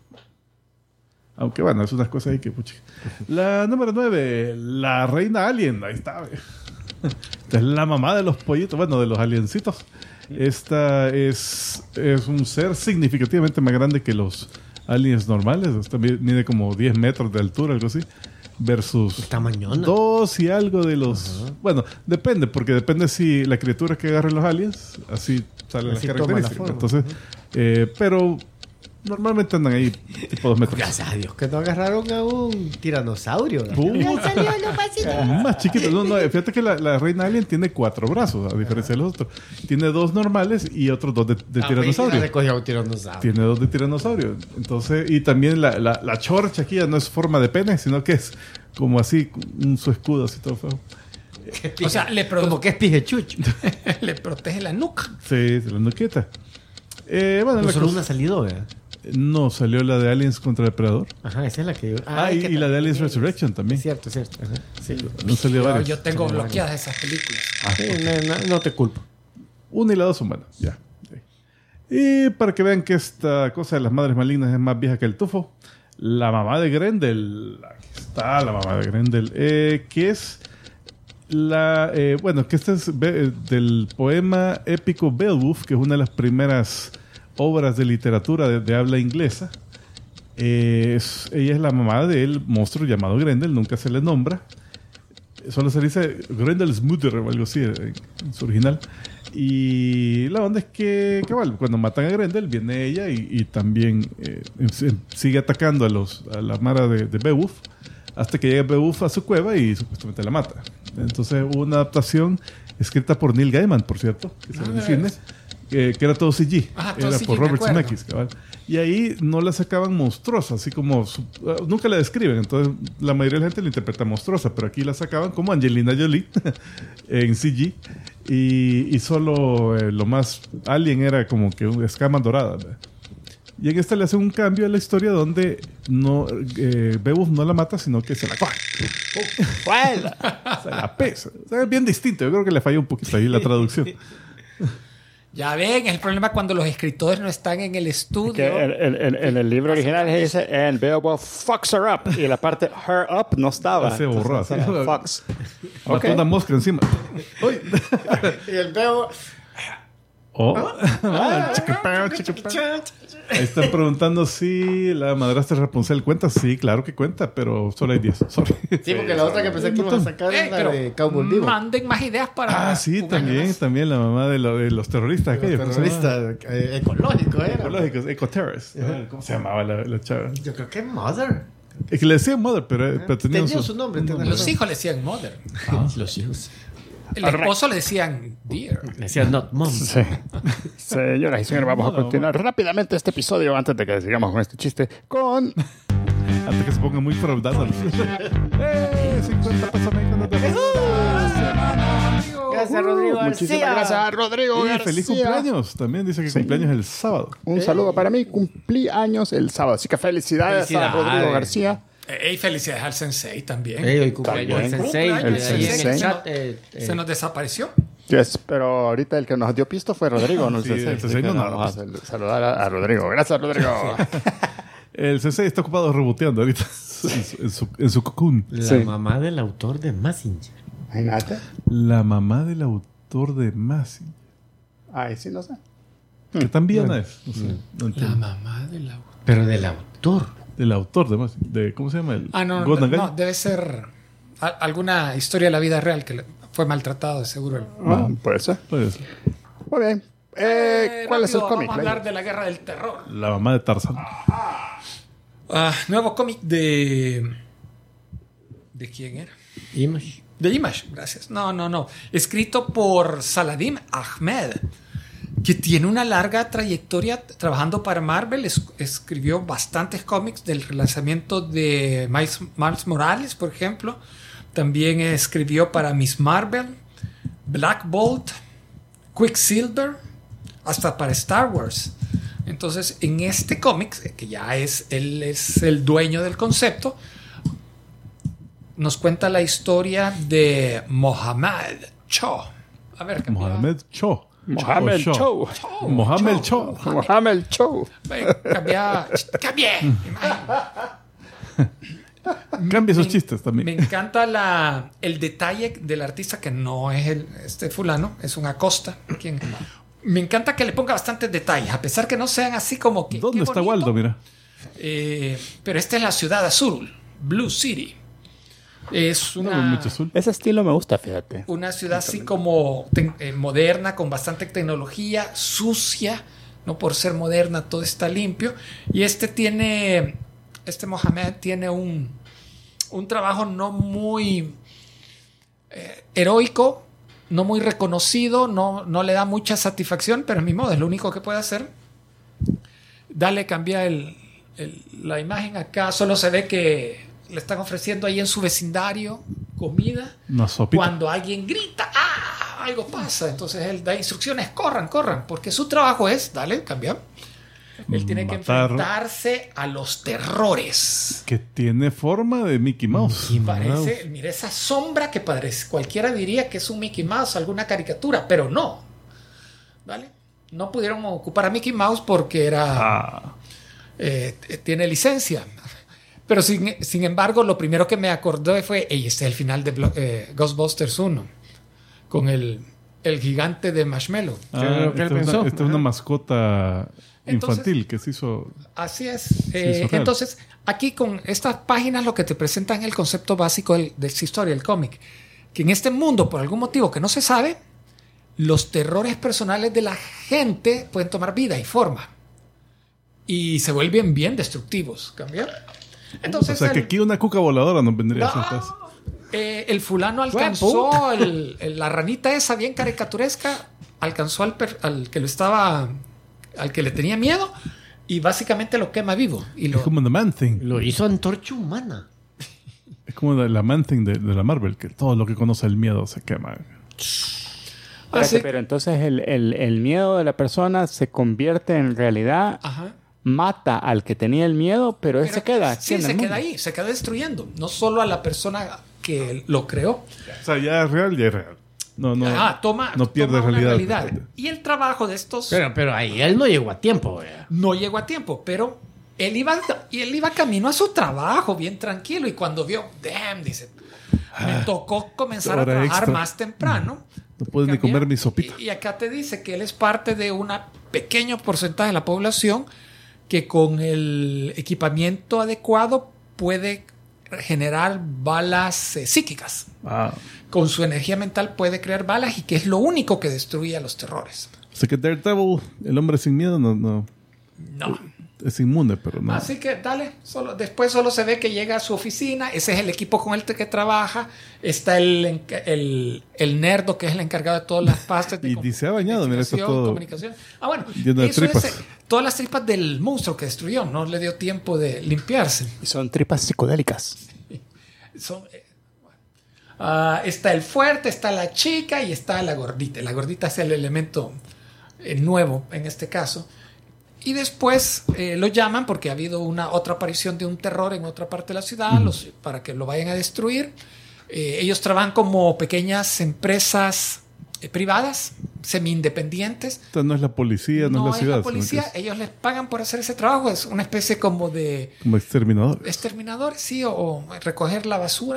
Aunque bueno, es unas cosas ahí que pucha. La número 9, la reina alien. Ahí está. Esta es la mamá de los pollitos, bueno, de los aliencitos. Esta es un ser significativamente más grande que los aliens normales. Esta mide como 10 metros de altura, algo así. Versus
Tamañona.
2 y algo de los... Bueno, depende, porque depende si la criatura que agarren los aliens, así salen
Así
las
toma la
características.
forma.
Entonces, pero normalmente andan ahí tipo 2 metros.
Gracias a Dios que no agarraron a un tiranosaurio.
Más chiquito. No, fíjate que la reina alien tiene 4 brazos, a diferencia de los otros. Tiene 2 normales y otros 2 de tiranosaurio.
Recogió un tiranosaurio.
Tiene 2 de tiranosaurio. Entonces, y también la chorcha aquí ya no es forma de pene, sino que es como así, su escudo así todo feo.
O sea,
como que es pijechucho.
le protege la nuca.
Sí, se la nuqueta. Bueno,
No
la
solo
cosa-
una salió, ¿verdad?
No, salió la de Aliens contra Depredador.
Ajá, esa es la que yo...
Y la de Aliens Resurrection también.
Es cierto, es cierto. Ajá. Sí.
No salió varias.
Yo tengo bloqueadas esas películas.
Sí, no te culpo.
1 y la 2 son buenas. Ya. Sí. Y para que vean que esta cosa de las madres malignas es más vieja que el tufo, la mamá de Grendel. Aquí está la mamá de Grendel. Que es bueno, que este es del poema épico Beowulf, que es una de las primeras obras de literatura de habla inglesa. Ella es la mamá del monstruo llamado Grendel, nunca se le nombra. Solo se dice Grendel's Mother o algo así en su original. Y la onda es que bueno, cuando matan a Grendel, viene ella y también sigue atacando a la mara de Beowulf, hasta que llega Beowulf a su cueva y supuestamente la mata. Entonces hubo una adaptación escrita por Neil Gaiman, por cierto, que se en el cine, que era todo CG.
Todo
Era
CG,
por
me
Robert
acuerdo.
Zemeckis, cabal. Y ahí no la sacaban monstruosa, así como... nunca la describen, entonces la mayoría de la gente la interpreta monstruosa, pero aquí la sacaban como Angelina Jolie en CG. Y solo lo más alien era como que una escama dorada, ¿verdad? Y en esta le hacen un cambio a la historia donde Beowulf no la mata, sino que se la coge. Se la pesa. O sea, es bien distinto. Yo creo que le falló un poquito ahí la traducción.
Ya ven, es el problema cuando los escritores no están en el estudio.
Que en el libro original dice and Beowulf fucks her up y la parte her up no estaba.
Se borró.
Entonces,
así.
era fucks.
Mató
Ok.
una mosca encima. ¡Uy!
Y el veo...
Oh. Chiquipeo, chiquipeo. Ahí están preguntando si la madrastra Rapunzel cuenta. Sí, claro que cuenta, pero solo hay 10. Sorry.
Sí, porque la otra que pensé que iban a sacar es la
pero
de Cowboy Vivo.
manden más ideas para...
Ah, sí,
un año
también,
más.
también la mamá de los terroristas. aquellos, ¿cómo se llama?
Terrorista ecológico era.
Ecológicos, ecoterrorists. ¿Cómo se llamaba la chava?
Yo creo que Mother.
Es que le decían Mother, pero tenía
Tenía su nombre. tenía
Los
razón.
hijos le decían mother.
Los hijos.
El esposo le decían dear.
Decía not mom.
Sí. Señoras y señores, vamos a continuar rápidamente este episodio antes de que sigamos con este chiste con...
Antes que se ponga muy fraudado. 50 pesos mexicanos de
Gracias, Rodrigo
Muchísimas
García.
gracias, Rodrigo
Y
García.
feliz cumpleaños. También dice que
Sí.
cumpleaños el sábado.
Un saludo para mí. Cumplí años el sábado. Así que felicidades,
Felicidades.
a Rodrigo García.
Y felicidades al sensei también.
Hoy cumpleaños el
También.
sensei.
Cumpleaños,
Ahí en el
sensei.
chat.
Se nos desapareció.
Yes, pero ahorita el que nos dio pisto fue Rodrigo. No
Sí,
sé
el
si
sensei no,
vamos a saludar a Rodrigo. Gracias, Rodrigo.
El sensei está ocupado reboteando ahorita en su cocoon.
La mamá del autor de Mazinger.
Imagínate.
La mamá del autor de Mazinger.
Ay, sí, no sé.
¿Qué tan villana es? No sé. No
La
entiendo.
mamá del autor.
Pero del autor.
Del autor de Mazinger. ¿Cómo se llama?
No,
Gordon Gall.
no, debe ser alguna historia de la vida real que fue maltratado, de seguro.
Puede ser.
Puede ser.
Muy bien. ¿Cuál es el
Rápido,
cómic?
Vamos a hablar de la guerra del terror.
La mamá de Tarzan.
Nuevo cómic de... ¿De quién era?
Image.
De Image, gracias. No. Escrito por Saladin Ahmed, que tiene una larga trayectoria trabajando para Marvel. Escribió bastantes cómics del relanzamiento de Miles Morales, por ejemplo. También escribió para Miss Marvel, Black Bolt, Quicksilver, hasta para Star Wars. Entonces, en este cómic, que ya él es el dueño del concepto, nos cuenta la historia de Mohamed Cho. A ver,
Mohamed Cho.
Mohamed Cho.
Mohamed Cho.
Mohamed Cho.
Cambie.
Cambia esos chistes también.
Me encanta el detalle del artista, que no es este fulano, es un Acosta. Me encanta que le ponga bastantes detalles, a pesar que no sean así como que...
¿Dónde está Waldo? Mira.
Pero esta es la ciudad azul, Blue City. Es
Mucho azul.
Ese estilo me gusta, fíjate.
una ciudad así como moderna, con bastante tecnología, sucia, no por ser moderna, todo está limpio. Y este Mohamed tiene un trabajo no muy heroico, no muy reconocido, no le da mucha satisfacción, pero a mi modo es lo único que puede hacer. Cambia la imagen acá, solo se ve que le están ofreciendo ahí en su vecindario comida.
Una sopita.
Cuando alguien grita, algo pasa. Entonces él da instrucciones, corran, porque su trabajo es, cambia. Él tiene que enfrentarse a los terrores.
Que tiene forma de Mickey Mouse.
Mira esa sombra que parece. Cualquiera diría que es un Mickey Mouse, alguna caricatura, pero no. ¿Vale? No pudieron ocupar a Mickey Mouse porque tiene licencia. Pero sin embargo, lo primero que me acordé fue, este es el final de Ghostbusters 1, con el gigante de Marshmallow.
Esta es una mascota infantil que se hizo.
Así es. Entonces, aquí con estas páginas lo que te presentan es el concepto básico de esta historia, el cómic. Que en este mundo, por algún motivo que no se sabe, los terrores personales de la gente pueden tomar vida y forma. Y se vuelven bien destructivos. ¿Cambiar? Entonces,
que aquí una cuca voladora nos vendría a sentar.
El fulano alcanzó la ranita esa bien caricaturesca, alcanzó al que le tenía miedo y básicamente lo quema vivo.
Es como The Man-Thing.
Lo hizo Antorcha Humana.
Es como la Man-Thing de la Marvel, que todo lo que conoce el miedo se quema.
Pero entonces el miedo de la persona se convierte en realidad.
Ajá.
Mata al que tenía el miedo, pero él se queda.
Sí, se queda ahí, se queda destruyendo. No solo a la persona que lo creó.
O sea, ya es real. No pierde realidad.
Y el trabajo de estos...
Pero ahí él no llegó a tiempo.
No llegó a tiempo, pero él iba camino a su trabajo bien tranquilo. Y cuando vio, dice, me tocó comenzar a trabajar extra. Más temprano.
No puedo ni comer mi sopita.
Y acá te dice que él es parte de un pequeño porcentaje de la población que con el equipamiento adecuado puede generar balas psíquicas. Con su energía mental puede crear balas y que es lo único que destruye a los terrores.
O sea que Daredevil, el hombre sin miedo, no. Es inmune, pero no.
Así que después solo se ve que llega a su oficina. Ese es el equipo con el que trabaja. Está el nerdo, que es el encargado de todas las pastas de
y se ha bañado, mira, eso todo
comunicación. Bueno,
lleno de tripas.
Todas las tripas del monstruo que destruyó. No le dio tiempo de limpiarse.
Y son tripas psicodélicas.
Está el fuerte, está la chica y está la gordita. La gordita es el elemento nuevo en este caso. Y después lo llaman porque ha habido otra aparición de un terror en otra parte de la ciudad, para que lo vayan a destruir. Ellos trabajan como pequeñas empresas privadas semi-independientes.
Entonces no es la policía, no es la ciudad.
La policía, ellos les pagan por hacer ese trabajo. Es una especie como de...
Como exterminador.
Exterminadores, sí, o recoger la basura.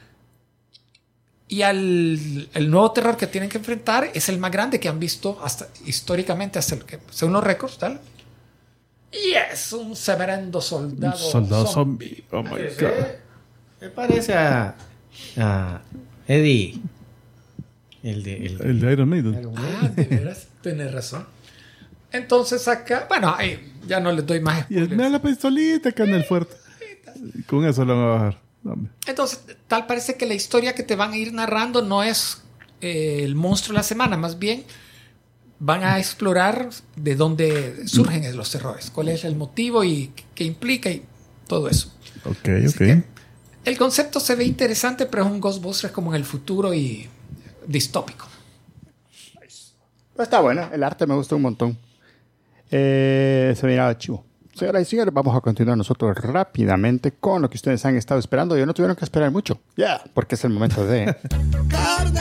Y el nuevo terror que tienen que enfrentar es el más grande que han visto históricamente, hasta el que, según los récords, tal. Y es un severendo soldado zombie.
Oh my God.
Me parece a Eddie. El
de Iron Maiden.
De veras, tenés razón. Entonces acá, bueno, ahí ya no les doy más
Y
spoilers.
me da la pistolita acá en el fuerte. Con eso lo van a bajar. No, hombre.
Entonces, tal parece que la historia que te van a ir narrando no es el monstruo de la semana, más bien van a explorar de dónde surgen los terrores, cuál es el motivo y qué implica y todo eso.
Ok.
Que el concepto se ve interesante, pero es un Ghostbusters como en el futuro y distópico.
Pero está bueno, el arte me gustó un montón. Se miraba chivo. Señoras y señores, vamos a continuar nosotros rápidamente con lo que ustedes han estado esperando. Y no tuvieron que esperar mucho. Porque es el momento de...
Carne,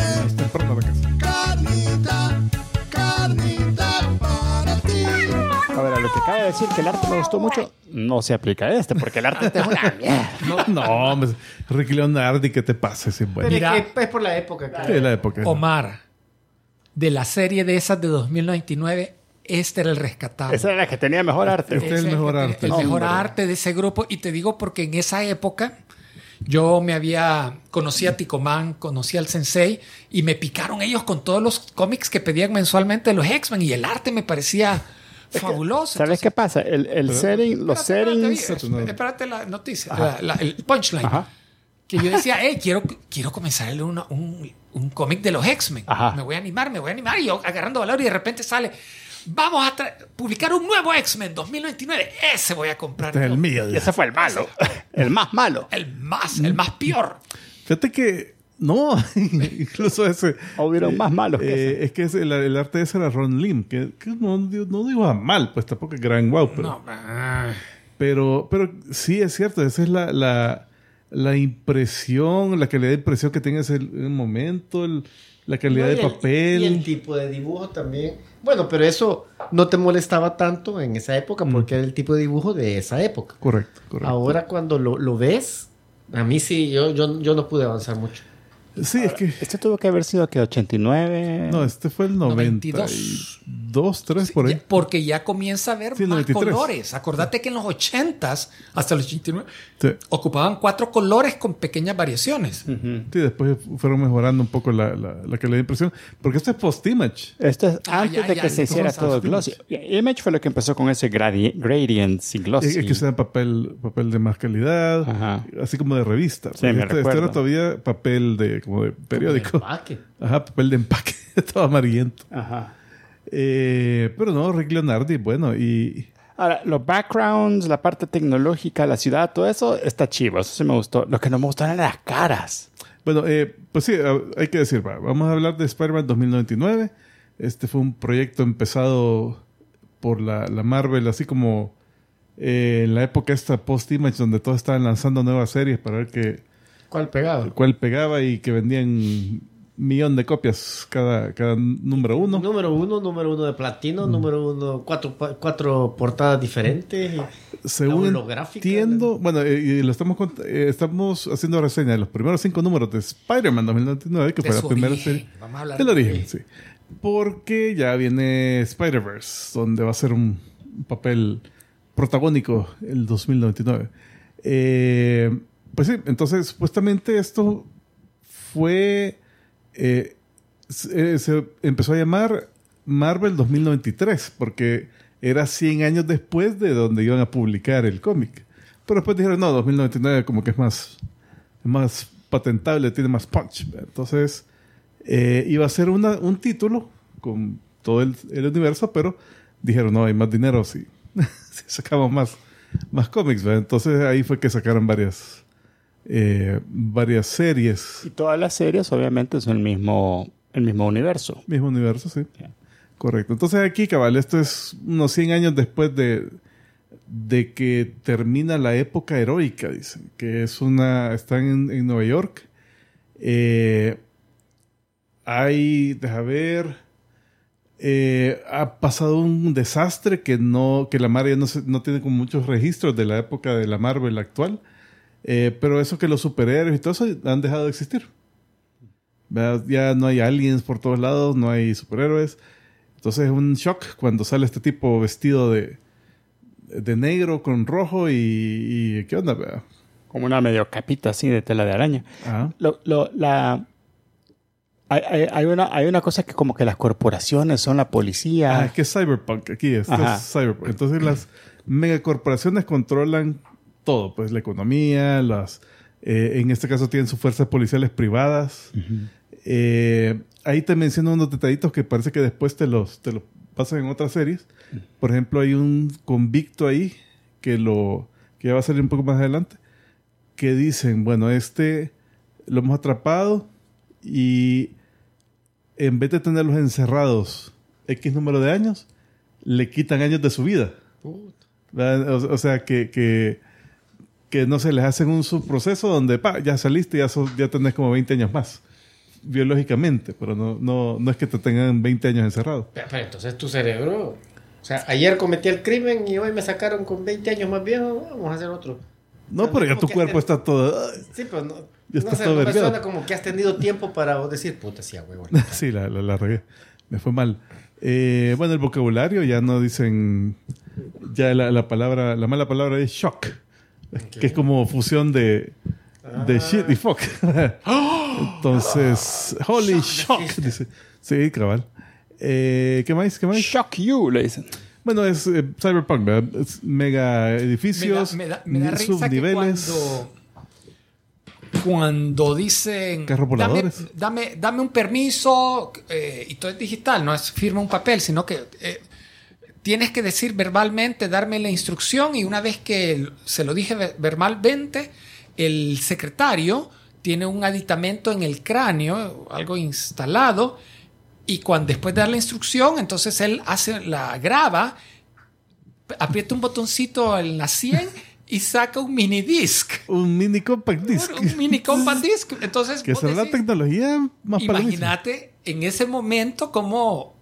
carnita para ti.
A ver, a lo que cabe decir que el arte me gustó mucho, no se aplica a porque el arte es una mierda.
No, hombre. Rick Leonardi, ¿qué te pasa? Sí, bueno.
Pero
Mira.
es que es por la época.
Sí, la época.
Omar, de la serie de esas de 2099, este era el rescatable.
Esa era la que tenía mejor arte.
Este es el mejor arte.
El mejor
Hombre.
arte de ese grupo. Y te digo porque en esa época yo conocí a Ticomán, conocí al Sensei y me picaron ellos con todos los cómics que pedían mensualmente de los X-Men y el arte me parecía fabuloso.
¿Sabes qué pasa? El setting, los settings...
Espérate la noticia, el punchline.
Ajá.
Que yo decía, quiero comenzar a leer un cómic de los X-Men.
Ajá.
Me voy a animar. Y yo agarrando valor y de repente sale... Vamos a publicar un nuevo X-Men 2029. Ese voy a comprar.
Este es el mío.
Y ese fue el malo. El más malo.
El más peor.
Fíjate que no, incluso ese.
Hubieron más malos que ese.
Es que el arte de ese era Ron Lim, que no digo a mal, pues tampoco es gran wow, pero,
No,
pero sí es cierto, esa es la impresión, la calidad de impresión que tengas en el momento, la calidad de papel.
Y el tipo de dibujo también. Bueno, pero eso no te molestaba tanto en esa época porque era el tipo de dibujo de esa época.
Correcto.
Ahora cuando lo ves, a mí sí, yo no pude avanzar mucho.
Sí, es que...
Este tuvo que haber sido que 89...
No, este fue el 92, 3 por ahí.
Porque ya comienza a ver
Sí,
más
93.
colores. Acordate que en los 80s, hasta los 89,
Sí.
ocupaban 4 colores con pequeñas variaciones.
Sí, después fueron mejorando un poco la calidad de impresión. Porque esto es post-image.
Esto es antes de
ya,
que se hiciera
entonces,
todo glossy. Image fue lo que empezó con ese gradients y glossy.
Es que usaban papel de más calidad,
Ajá.
así como de revista.
Sí, me
este
recuerdo.
era todavía papel como de periódico.
Empaque.
Ajá, papel de empaque. Todo amarillento.
Ajá.
Pero no, Rick Leonardi, bueno, y...
Ahora, los backgrounds, la parte tecnológica, la ciudad, todo eso está chivo. Eso sí me gustó. Lo que no me gustó eran las caras.
Bueno, pues sí, hay que decir, vamos a hablar de Spider-Man 2099. Este fue un proyecto empezado por la Marvel, así como en la época esta post-image, donde todos estaban lanzando nuevas series para ver
¿Cuál pegado?
cuál pegaba y que vendían 1,000,000 de copias cada número uno.
Número uno de platino, número uno, cuatro portadas diferentes.
Según
holográfica,
entiendo, bueno, y lo estamos haciendo reseña de los primeros 5 números de Spider-Man 2099, que
De
fue la
su
primera
origen.
serie.
Vamos a hablar
Del
de
origen, sí. Porque ya viene Spider-Verse, donde va a ser un papel protagónico el 2099. Pues sí, entonces supuestamente esto fue... se empezó a llamar Marvel 2093 porque era 100 años después de donde iban a publicar el cómic. Pero después dijeron, no, 2099 como que es más patentable, tiene más punch. Entonces iba a ser un título con todo el universo, pero dijeron, no, hay más dinero si sacamos más cómics. ¿Verdad? Entonces ahí fue que sacaron varias series.
Y todas las series, obviamente, son el mismo universo.
Mismo universo, sí.
Yeah.
Correcto. Entonces aquí, cabal, esto es unos 100 años después de que termina la época heroica, dicen. Que están en Nueva York. Deja ver, Ha pasado un desastre que la Marvel no tiene como muchos registros de la época de la Marvel actual. Pero eso que los superhéroes y todo eso han dejado de existir. ¿Verdad? Ya no hay aliens por todos lados, no hay superhéroes. Entonces es un shock cuando sale este tipo vestido de negro con rojo y ¿qué onda? ¿Verdad?
Como una medio capita así de tela de araña.
Ajá.
Hay una cosa que como que las corporaciones son la policía.
Es que es cyberpunk aquí. Esto es cyberpunk. Entonces las megacorporaciones controlan todo. Pues la economía, en este caso tienen sus fuerzas policiales privadas. Uh-huh. Ahí te menciono unos detallitos que parece que después te los pasan en otras series. Por ejemplo, hay un convicto ahí que ya va a salir un poco más adelante, que dicen, bueno, lo hemos atrapado y en vez de tenerlos encerrados X número de años, le quitan años de su vida. O sea, que no se les hacen un subproceso donde ya saliste y ya tenés como 20 años más. Biológicamente, pero no es que te tengan 20 años encerrado.
Pero entonces tu cerebro... O sea, ayer cometí el crimen y hoy me sacaron con 20 años más viejo, vamos a hacer otro.
No, pero ya tu cuerpo está todo...
Sí, pero no
está
sé,
todo
no me
vergado.
suena como que has tenido tiempo para decir, puta, sí, huevo.
Sí, la regué. Me fue mal. Bueno, el vocabulario ya no dicen... Ya la mala palabra es shock. Okay. Que es como fusión de shit y fuck. Entonces, holy shock. Dice. Sí, cabal. ¿Qué más?
Shock you, le dicen.
Bueno, es cyberpunk, ¿verdad? Es mega edificios,
me da risa
subniveles.
Que cuando dicen
carros voladores.
dame un permiso, y todo es digital, no es firma un papel, sino que tienes que decir verbalmente, darme la instrucción, y una vez que se lo dije verbalmente, el secretario tiene un aditamento en el cráneo, algo instalado, y después de dar la instrucción, entonces él la graba, aprieta un botoncito en la 100 y saca un mini disc.
Un mini compact disc.
Un mini compact disc. Entonces,
que será la tecnología más palomísima.
Imagínate en ese momento cómo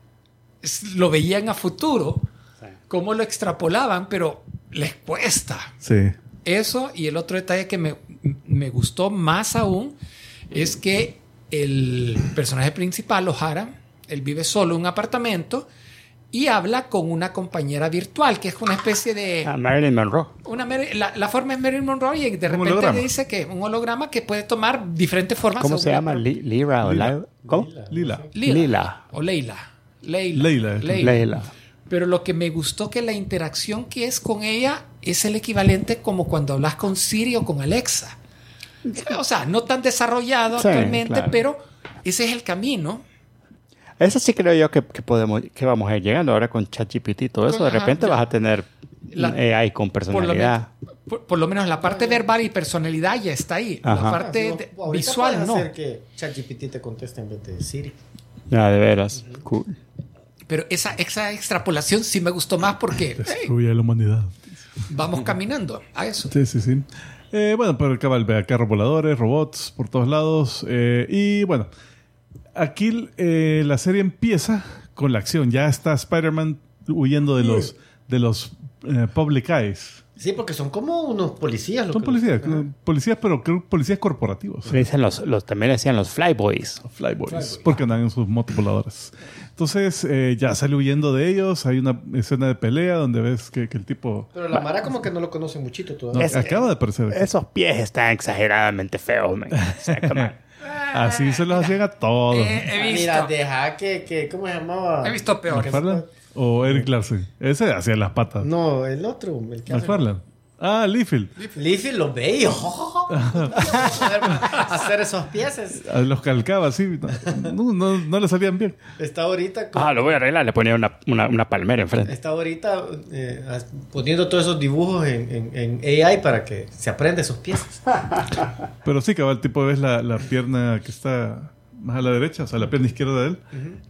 lo veían a futuro, cómo lo extrapolaban, pero les cuesta.
Sí.
Eso, y el otro detalle que me gustó más aún es que el personaje principal, O'Hara, él vive solo en un apartamento y habla con una compañera virtual, que es una especie de...
Marilyn Monroe.
La forma es Marilyn Monroe, y de repente le dice que un holograma que puede tomar diferentes formas.
¿Cómo se llama? ¿Lira o Lila? ¿Cómo?
Lila.
O Leila.
Leila.
Pero lo que me gustó que la interacción que es con ella es el equivalente como cuando hablas con Siri o con Alexa. O sea, no tan desarrollado actualmente, claro. Pero ese es el camino.
Eso sí creo yo que vamos a ir llegando ahora con ChatGPT y todo eso. De repente vas a tener AI con personalidad.
Por lo menos la parte verbal y personalidad ya está ahí.
Ajá.
La parte visual no.
Hacer que ChatGPT te conteste en vez de Siri.
Ya, de veras. Cool.
Pero esa extrapolación sí me gustó más porque...
Destruye la humanidad.
Vamos caminando a eso.
Sí. Bueno, pero el cabal, vea, carros voladores, robots por todos lados. Y bueno, aquí la serie empieza con la acción. Ya está Spider-Man huyendo de los public eyes.
Sí, porque son como unos policías.
Son policías, pero creo policías corporativos.
Sí, dicen también decían los flyboys.
Flyboys, porque andan en sus motos voladoras. Entonces, ya sale huyendo de ellos. Hay una escena de pelea donde ves que el tipo...
Pero la Mara como que no lo conoce muchito todavía.
Acaba de aparecer.
Esos pies están exageradamente feos, man. O sea,
así se los hacían a todos.
He visto.
Mira, deja que ¿cómo se llamaba?
He visto peores.
¿McFarlane? ¿O Eric Larson? Ese hacía las patas.
No, el otro. El que
McFarlane. Liefeld.
Liefeld lo veía. Hacer esos pies.
Los calcaba así. No le salían bien.
Está ahorita...
lo voy a arreglar. Le ponía una palmera enfrente.
Está ahorita poniendo todos esos dibujos en AI para que se aprenda esos pies.
Pero sí, cabal, tipo ves la pierna que está más a la derecha, o sea, la pierna izquierda de él,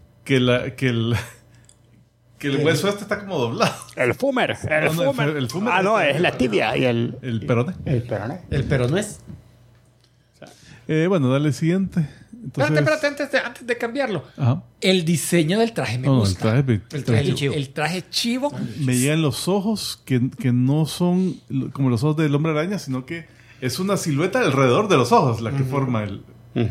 que el hueso está como doblado.
El fumer.
El fumer.
No, es la tibia y
el peroné.
El peroné.
El peroné es...
Bueno, dale siguiente. Entonces,
Espérate, antes de cambiarlo.
Ajá.
El diseño del traje me gusta.
El
traje chivo.
Me llegan los ojos que no son como los ojos del hombre araña, sino que es una silueta alrededor de los ojos la que forma el...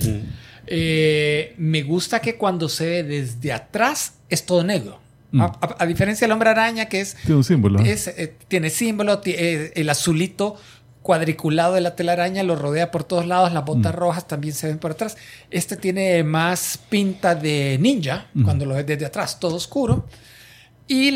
Me gusta que cuando se ve desde atrás es todo negro. A diferencia del hombre araña, que
tiene un símbolo.
Tiene símbolo, el azulito cuadriculado de la telaraña lo rodea por todos lados, las botas rojas también se ven por atrás. Este tiene más pinta de ninja cuando lo ves desde atrás, todo oscuro. Y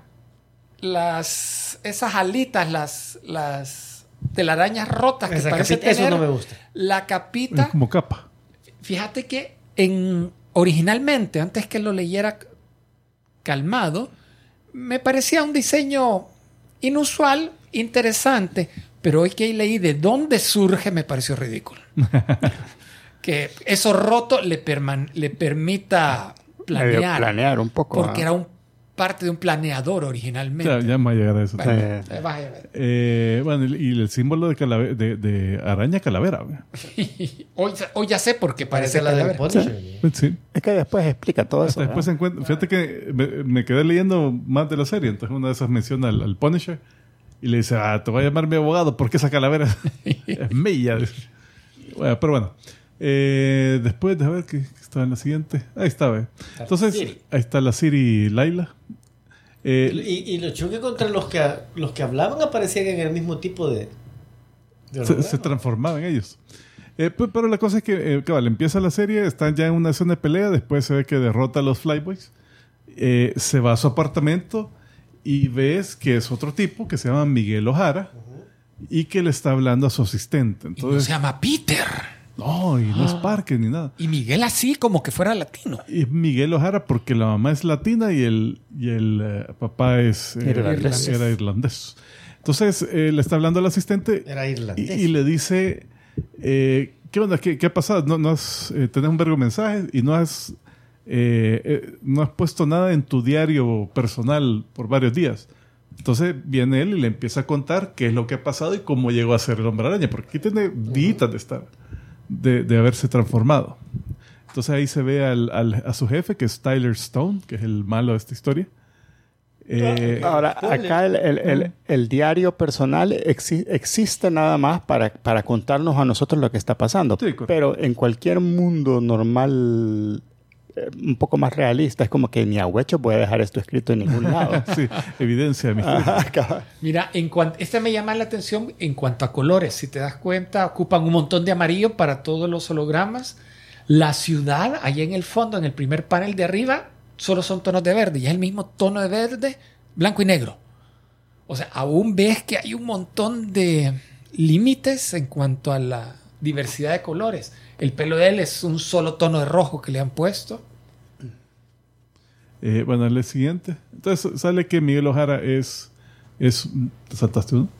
esas alitas, las telarañas rotas que parece tener,
eso no me gusta.
La capita.
Es como capa.
Fíjate que originalmente, antes que lo leyera calmado, me parecía un diseño inusual, interesante, pero hoy que leí de dónde surge me pareció ridículo. Que eso roto le permita planear
un poco.
porque era parte de un planeador originalmente.
Ya me va a llegar a eso.
Bueno,
bueno, y el símbolo de araña calavera.
Hoy ya sé por qué parece
la del
calavera.
Punisher.
Sí.
Es que después explica todo eso.
Después fíjate que me quedé leyendo más de la serie, entonces una de esas menciona al Punisher y le dice, te voy a llamar mi abogado porque esa calavera es mía. Bueno, pero bueno. Después de ver que estaba en la siguiente. Ahí está, Entonces, ahí está la Siri Laila.
Y los choques contra los que hablaban aparecían en el mismo tipo de
se transformaban ellos. Pero la cosa es que cabal, empieza la serie, están ya en una escena de pelea, después se ve que derrota a los Flyboys, se va a su apartamento y ves que es otro tipo que se llama Miguel O'Hara y que le está hablando a su asistente. Entonces,
y no se llama Peter.
No, y no es Parker ni nada.
Y Miguel así como que fuera latino.
Y Miguel O'Hara porque la mamá es latina y el papá era irlandés. Entonces le está hablando al asistente
Era irlandés.
y le dice, ¿qué onda? ¿Qué ha pasado? Tenés un vergo de mensajes y no has puesto nada en tu diario personal por varios días. Entonces viene él y le empieza a contar qué es lo que ha pasado y cómo llegó a ser el hombre araña, porque aquí tiene días de estar, de haberse transformado. Entonces ahí se ve a su jefe, que es Tyler Stone, que es el malo de esta historia.
Ahora, acá el diario personal existe nada más para contarnos a nosotros lo que está pasando.
Sí,
pero en cualquier mundo normal, un poco más realista, es como que ni a huecho puede dejar esto escrito en ningún lado.
Sí, evidencia de misterio.
Mira, este me llama la atención en cuanto a colores. Si te das cuenta, ocupan un montón de amarillo para todos los hologramas. La ciudad, allá en el fondo, en el primer panel de arriba, solo son tonos de verde. Y es el mismo tono de verde, blanco y negro. O sea, aún ves que hay un montón de límites en cuanto a la diversidad de colores. El pelo de él es un solo tono de rojo que le han puesto.
Bueno, el siguiente. Entonces sale que Miguel O'Hara es ¿te saltaste uno?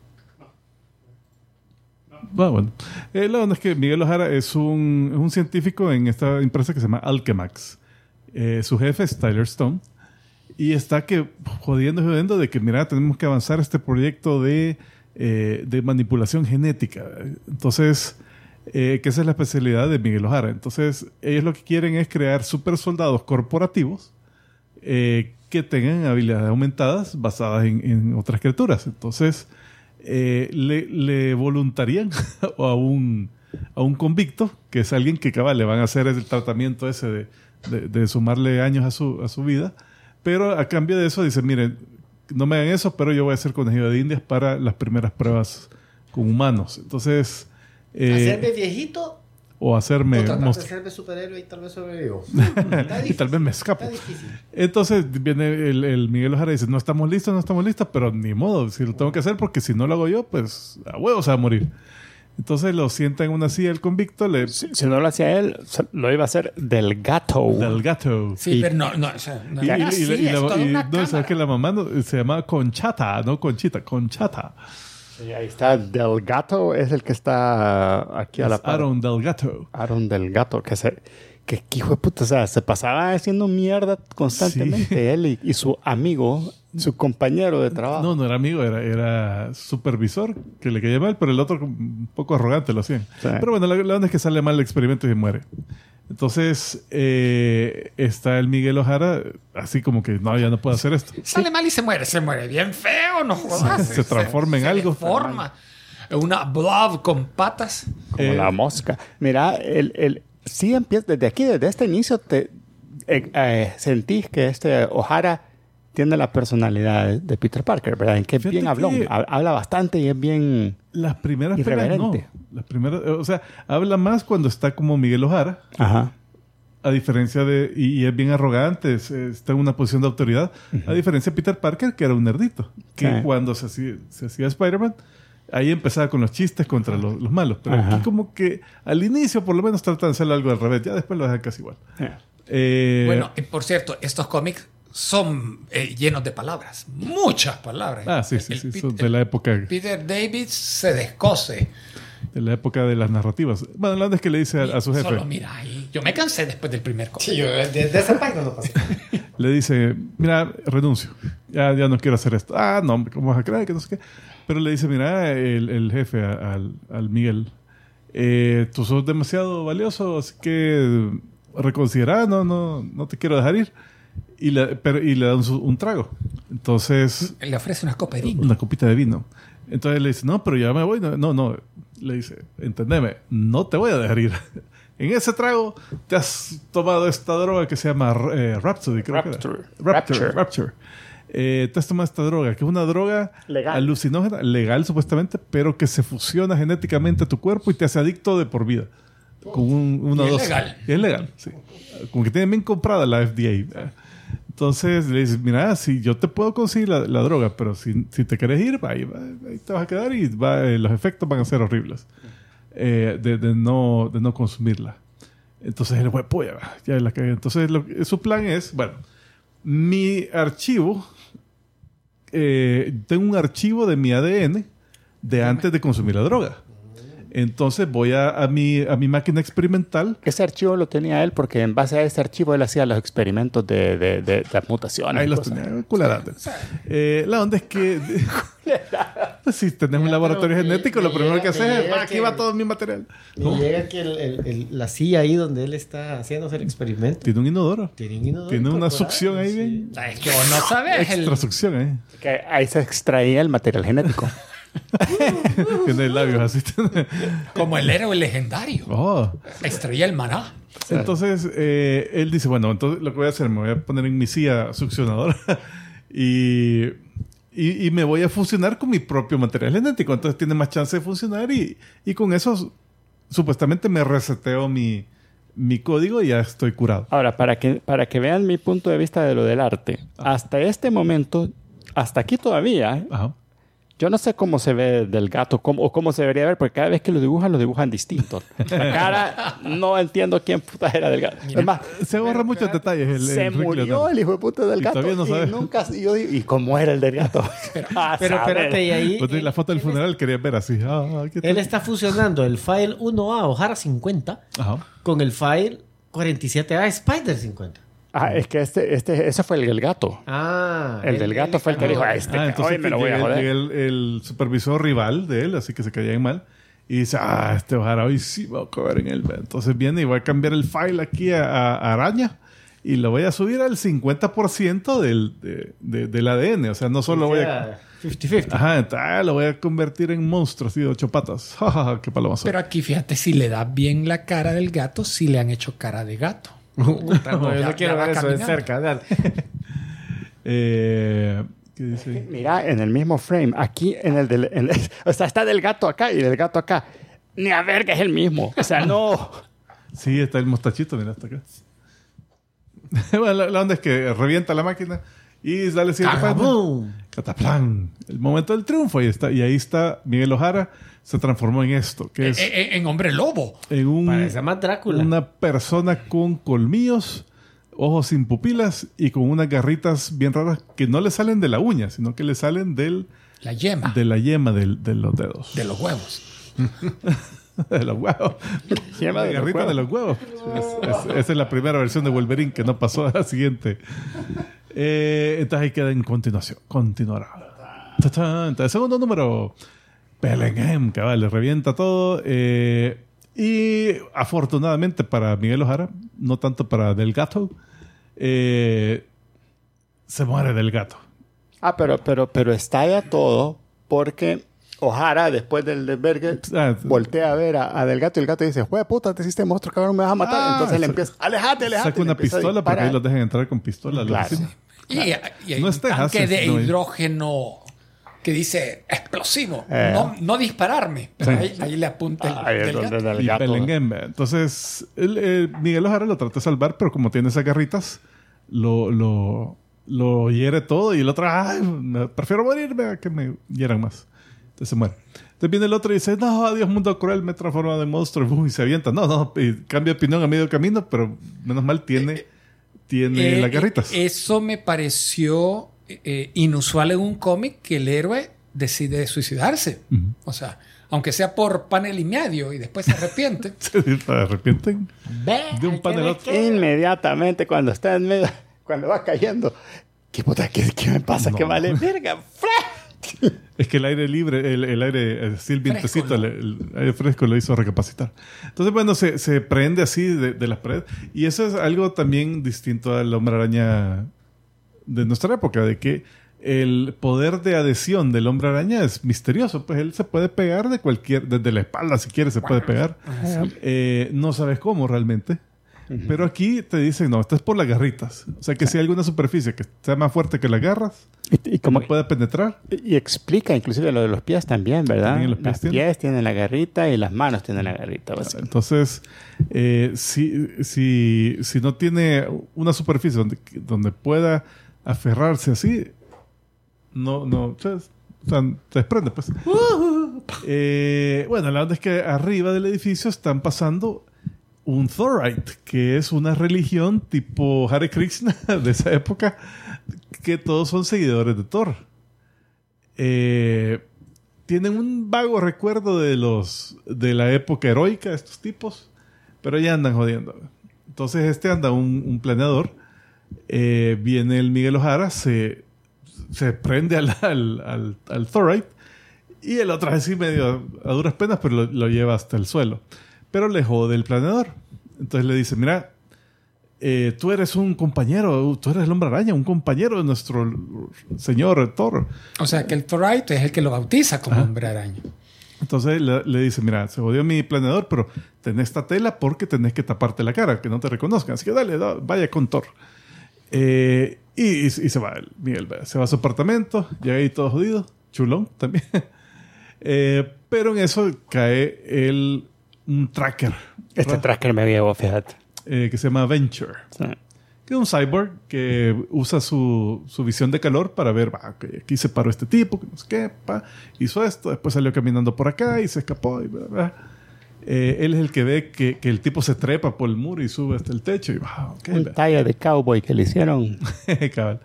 Bueno. La onda es que Miguel O'Hara es un científico en esta empresa que se llama Alchemax. Su jefe es Tyler Stone. Y está jodiendo de que, mira, tenemos que avanzar este proyecto de manipulación genética. Entonces, que esa es la especialidad de Miguel O'Hara. Entonces, ellos lo que quieren es crear super soldados corporativos que tengan habilidades aumentadas basadas en otras criaturas. Entonces, le voluntarían a un convicto, que es alguien que le van a hacer el tratamiento ese de sumarle años a su vida, pero a cambio de eso dicen, miren, no me hagan eso, pero yo voy a hacer conejillo de indias para las primeras pruebas con humanos. Entonces,
¿hacerme viejito?
O hacerme
O tratar de
monstruo.
hacerme superhéroe y tal vez sobrevivo.
Y tal vez me escapo.
Está difícil.
Entonces viene el Miguel O'Hara y dice, no estamos listos, pero ni modo, si lo tengo que hacer, porque si no lo hago yo, pues a huevo se va a morir. Entonces lo sienta en una silla el convicto.
Si no lo hacía él, lo iba a hacer del gato.
Del gato.
Sí, pero no, o sea, no era así, es toda una
sabes
cámara.
que la mamá se llamaba Conchata, no Conchita, Conchata.
Y ahí está, Del Gato es el que está aquí a la par.
Aaron Del Gato.
Aaron Del Gato, que hijo de puta, o sea, se pasaba haciendo mierda constantemente.
Sí.
Él y su amigo, su compañero de trabajo.
No era amigo, era supervisor, que le caía mal, pero el otro un poco arrogante lo hacían.
Sí.
Pero bueno, la onda es que sale mal el experimento y se muere. Entonces, está el Miguel O'Hara, así como que no, ya no puedo hacer esto.
Sale mal y se muere bien feo, no jodas.
Se transforma en algo.
Se forma. Una blob con patas.
Como la mosca. Mira, sí empieza, desde aquí, desde este inicio, sentís que este O'Hara tiene la personalidad de Peter Parker, ¿verdad? En que es bien hablón. Habla bastante y es bien
Las primeras pelas
irreverente.
no. Las primeras, o sea, habla más cuando está como Miguel O'Hara.
Ajá.
A diferencia de... Y es bien arrogante, está en una posición de autoridad. A diferencia de Peter Parker, que era un nerdito. Que
Sí.
cuando se hacía Spider-Man, ahí empezaba con los chistes contra los malos. Pero
Ajá.
aquí como que al inicio por lo menos tratan de hacerlo algo al revés. Ya después lo dejan casi igual.
Bueno, por cierto, estos cómics son llenos de palabras. Muchas palabras.
Sí. Son de la época...
Peter David se descose.
De la época de las narrativas. Bueno, la onda es que le dice a su jefe.
Solo mira ahí. Yo me cansé después del primer cómic.
Sí, yo de esa página no pasé.
Le dice, mira, renuncio. Ya no quiero hacer esto. No, hombre, ¿cómo vas a creer? Que no sé qué. Pero le dice, mira, el jefe al Miguel, tú sos demasiado valioso, así que reconsidera, no te quiero dejar ir. Y le da un trago. Entonces...
Le ofrece una copa de vino.
Una copita de vino. Entonces le dice, no, pero ya me voy. No. Le dice, entendeme, no te voy a dejar ir. En ese trago te has tomado esta droga que se llama Rhapsody, creo que era. Rapture. Te has tomado esta droga, que es una droga
Legal.
alucinógena, legal supuestamente, pero que se fusiona genéticamente a tu cuerpo y te hace adicto de por vida. Con una
Y es
dosis.
legal.
Y es legal, sí. Como que tiene bien comprada la FDA. Entonces le dices, mira, si yo te puedo conseguir la droga, pero si te quieres ir, ahí te vas a quedar y los efectos van a ser horribles de no consumirla. Entonces él fue, pues ya la cagué. Entonces su plan es, bueno, mi archivo, tengo un archivo de mi ADN de antes de consumir la droga. Entonces voy a mi máquina experimental.
Ese archivo lo tenía él porque en base a ese archivo él hacía los experimentos de las mutaciones.
Ahí
y
los
cosas.
tenía, cularate. La onda es que pues, si tenemos un laboratorio genético, lo primero que haces es, aquí va todo mi material.
Me llega que la silla ahí donde él está haciéndose el experimento.
Tiene un inodoro.
Tiene un inodoro
Tiene una
incorporado,
succión ahí,
sí.
bien.
Es que vos no sabes.
Extra succión ahí.
Que ahí se extraía el material genético.
Tiene labios así.
Como el héroe legendario.
Oh.
Extraía el maná.
Entonces, él dice, bueno, entonces lo que voy a hacer, me voy a poner en mi silla succionadora y me voy a fusionar con mi propio material genético. Entonces tiene más chance de funcionar y con eso supuestamente me reseteo mi código y ya estoy curado.
Ahora, para que vean mi punto de vista de lo del arte, hasta este momento, hasta aquí todavía,
Ajá.
yo no sé cómo se ve del gato o cómo se debería ver, porque cada vez que lo dibujan distintos. La cara, no entiendo quién puta era del gato. Es más,
Se ahorra muchos detalles.
se
Rick
murió
Leonard.
el hijo de puta del
Y
gato.
todavía no sabe.
Yo digo, ¿y cómo era el del gato?
Pero espérate, y ahí
Pues, la foto del funeral quería ver así. ¿Qué tal?
él está fusionando el file 1A O'Hara 50
Ajá.
con el file 47A Spider 50.
Es que ese fue el del gato. El del gato fue el que dijo,
Entonces
hoy me lo voy a
llega
joder.
el supervisor rival de él, así que se caían mal. Y dice, este O'Hara hoy sí va a caber en él. Entonces viene y voy a cambiar el file aquí a Araña y lo voy a subir al 50% del ADN. O sea, no solo voy a...
50-50.
Ajá, lo voy a convertir en monstruo así de 8 patas. Qué palomazo.
Pero aquí, fíjate, si le da bien la cara del gato, sí le han hecho cara de gato.
No, yo
Ya-
no quiero
ya va
ver eso de
caminando.
cerca. Dale.
¿Qué dice?
Mira, en el mismo frame, aquí o sea, está del gato acá y del gato acá. Ni a ver que es el mismo. O sea, no.
Sí, está el mostachito, mira, hasta acá. Bueno, la onda es que revienta la máquina y sale el siguiente página.
¡Carabum!
Cataplan. El momento del triunfo. Y ahí está Miguel O'Hara. Se transformó en esto, que es
En hombre lobo.
en
Parece más Drácula.
una persona con colmillos, ojos sin pupilas y con unas garritas bien raras que no le salen de la uña, sino que le salen
La yema
de la yema de los dedos.
de los huevos.
De los huevos.
Yema de
La
los
garrita
huevos.
de los huevos. Esa es la primera versión de Wolverine que no pasó a la siguiente. Entonces ahí queda en continuación. Continuará. Entonces, segundo número. Bellingham, cabal, le revienta todo. Y afortunadamente para Miguel O'Hara, no tanto para Del Gato, se muere Del Gato.
Pero estalla todo porque O'Hara, después del desvergue, voltea a ver a Del Gato y el gato dice, ¡jue puta, te hiciste monstruo, cabrón, me vas a matar! Entonces le empieza, ¡alejate!
Saca una pistola porque ahí los dejan entrar con pistola.
Claro.
Y hay
No
un
es
tanque
Texas,
de
no,
hidrógeno que dice explosivo, no dispararme. Pero ahí le apunta
Ahí es
Del
donde
Gato.
Del
Y
Gato.
Belenguén. Entonces, Miguel O'Hara lo trata de salvar, pero como tiene esas garritas, lo hiere todo y el otro, ¡ay! Prefiero morirme a que me hieran más. Entonces se muere. Entonces viene el otro y dice, no, adiós mundo cruel, me he transformado en monstruo. Y se avienta. No, y cambia de opinión a medio camino, pero menos mal tiene las garritas.
Eso me pareció inusual en un cómic, que el héroe decide suicidarse. O sea, aunque sea por panel y medio y después se arrepiente.
Se arrepienten de un panel a otro.
Inmediatamente cuando está en medio, cuando va cayendo, ¿qué puta? ¿Qué me pasa? ¿Qué vale? ¡Verga!
Es que el aire libre, el aire así, el vientecito, el aire fresco lo hizo recapacitar. Entonces, bueno, se prende así de las paredes. Y eso es algo también distinto al Hombre Araña de nuestra época, de que el poder de adhesión del Hombre Araña es misterioso. Pues él se puede pegar desde la espalda, si quiere, se puede pegar. No sabes cómo realmente. Pero aquí te dicen, no, esto es por las garritas. O sea, que si hay alguna superficie que sea más fuerte que las garras,
y como
puede penetrar.
Y explica inclusive lo de los pies también, ¿verdad?
También los pies
pies tienen la garrita y las manos tienen la garrita.
Entonces, si no tiene una superficie donde pueda aferrarse así, no se desprende, pues. Bueno, la verdad es que arriba del edificio están pasando un Thorite, que es una religión tipo Hare Krishna de esa época, que todos son seguidores de Thor. Tienen un vago recuerdo de la época heroica de estos tipos, pero ya andan jodiendo. Entonces anda un planeador, viene el Miguel O'Hara, se prende al Thorite, y el otro así medio a duras penas, pero lo lleva hasta el suelo. Pero le jode el planeador. Entonces le dice, mira, tú eres un compañero, tú eres el Hombre Araña, un compañero de nuestro señor Thor.
O sea, que el Thorite es el que lo bautiza como Hombre Araña.
Entonces le dice, mira, se jodió mi planeador, pero tenés esta tela porque tenés que taparte la cara, que no te reconozcan. Así que dale, vaya con Thor. Y se va Miguel, se va a su apartamento, llega ahí todo jodido, chulón también. Pero en eso cae un tracker.
Tracker me llevó, fíjate.
Que se llama Venture.
Sí.
Que es un cyborg que usa su visión de calor para ver, aquí se paró este tipo, que no sé qué, hizo esto, después salió caminando por acá y se escapó. Y él es el que ve que el tipo se trepa por el muro y sube hasta el techo. Y,
un talla de cowboy que le hicieron.
Cabal.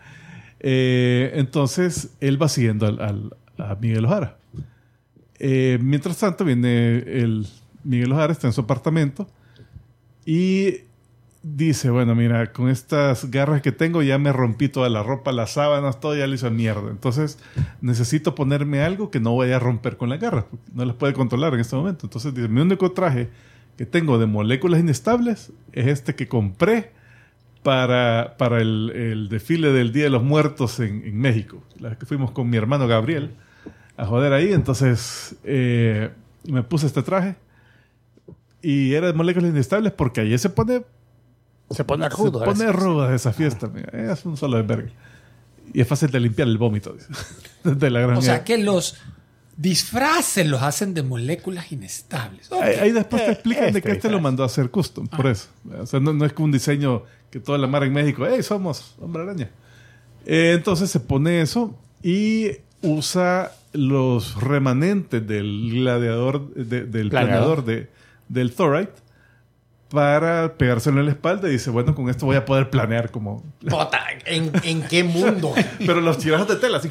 Entonces, él va siguiendo a Miguel O'Hara. Mientras tanto, viene Miguel O'Hara, está en su apartamento y dice, bueno, mira, con estas garras que tengo ya me rompí toda la ropa, las sábanas, todo ya le hizo mierda. Entonces necesito ponerme algo que no vaya a romper con las garras, porque no las puede controlar en este momento. Entonces dice, mi único traje que tengo de moléculas inestables es este que compré para el desfile del Día de los Muertos en México. La que fuimos con mi hermano Gabriel a joder ahí. Entonces me puse este traje y era de moléculas inestables porque allí se pone
rudo.
Se pone ruda esa fiesta. Es un solo de verga. Y es fácil de limpiar el vómito. De la gran
o sea que los disfraces los hacen de moléculas inestables. Okay.
Ahí después te explican de que lo mandó a hacer custom. Por eso. O sea, no es que un diseño que toda la mar en México, somos Hombre Araña. Entonces se pone eso y usa los remanentes del gladiador, del planeador del Thorite para pegárselo en la espalda y dice, bueno, con esto voy a poder planear como...
Puta, ¿en qué mundo?
Pero los tiras de tela, así.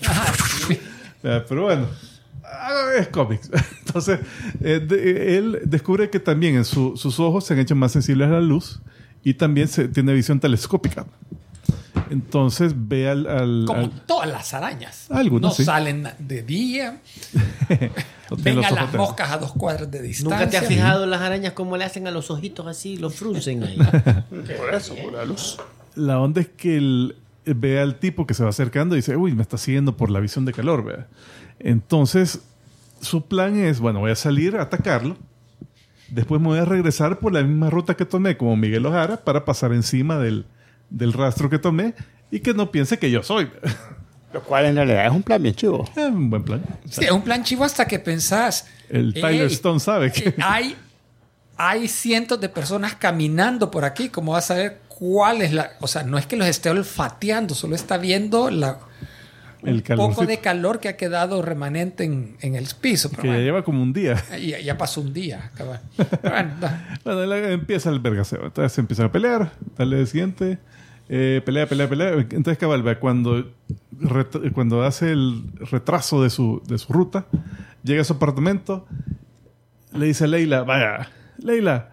Pero bueno, es cómics. Entonces, él descubre que también en sus ojos se han hecho más sensibles a la luz y también tiene visión telescópica. Entonces ve
como todas las arañas.
Algunos,
no salen de día.
tiene
Ven
los
a las
ojotes.
moscas a 2 cuadras de distancia.
¿Nunca te has fijado las arañas cómo le hacen a los ojitos así? Los fruncen ahí.
Por eso, por la luz.
La onda es que él ve al tipo que se va acercando y dice, uy, me está siguiendo por la visión de calor, vea. Entonces, su plan es, bueno, voy a salir a atacarlo. Después me voy a regresar por la misma ruta que tomé como Miguel Ojara para pasar encima del rastro que tomé y que no piense que yo soy.
Lo cual en realidad es un plan bien chivo.
Es un buen plan.
Sí, es un plan chivo hasta que pensás.
El Tyler
"Ey,
Stone sabe que...
hay cientos de personas caminando por aquí. ¿Cómo vas a ver cuál es la...? O sea, no es que los esté olfateando, solo está viendo un poco
calorcito.
de calor que ha quedado remanente en el piso. Pero
Que ya lleva como un día.
ya pasó un día. Cabal. Bueno,
Bueno, empieza el vergaseo. Entonces se empiezan a pelear. Dale el siguiente. Pelea. Entonces, cabal, vea, cuando hace el retraso de su ruta, llega a su apartamento, le dice a Leila, vaya, Leila,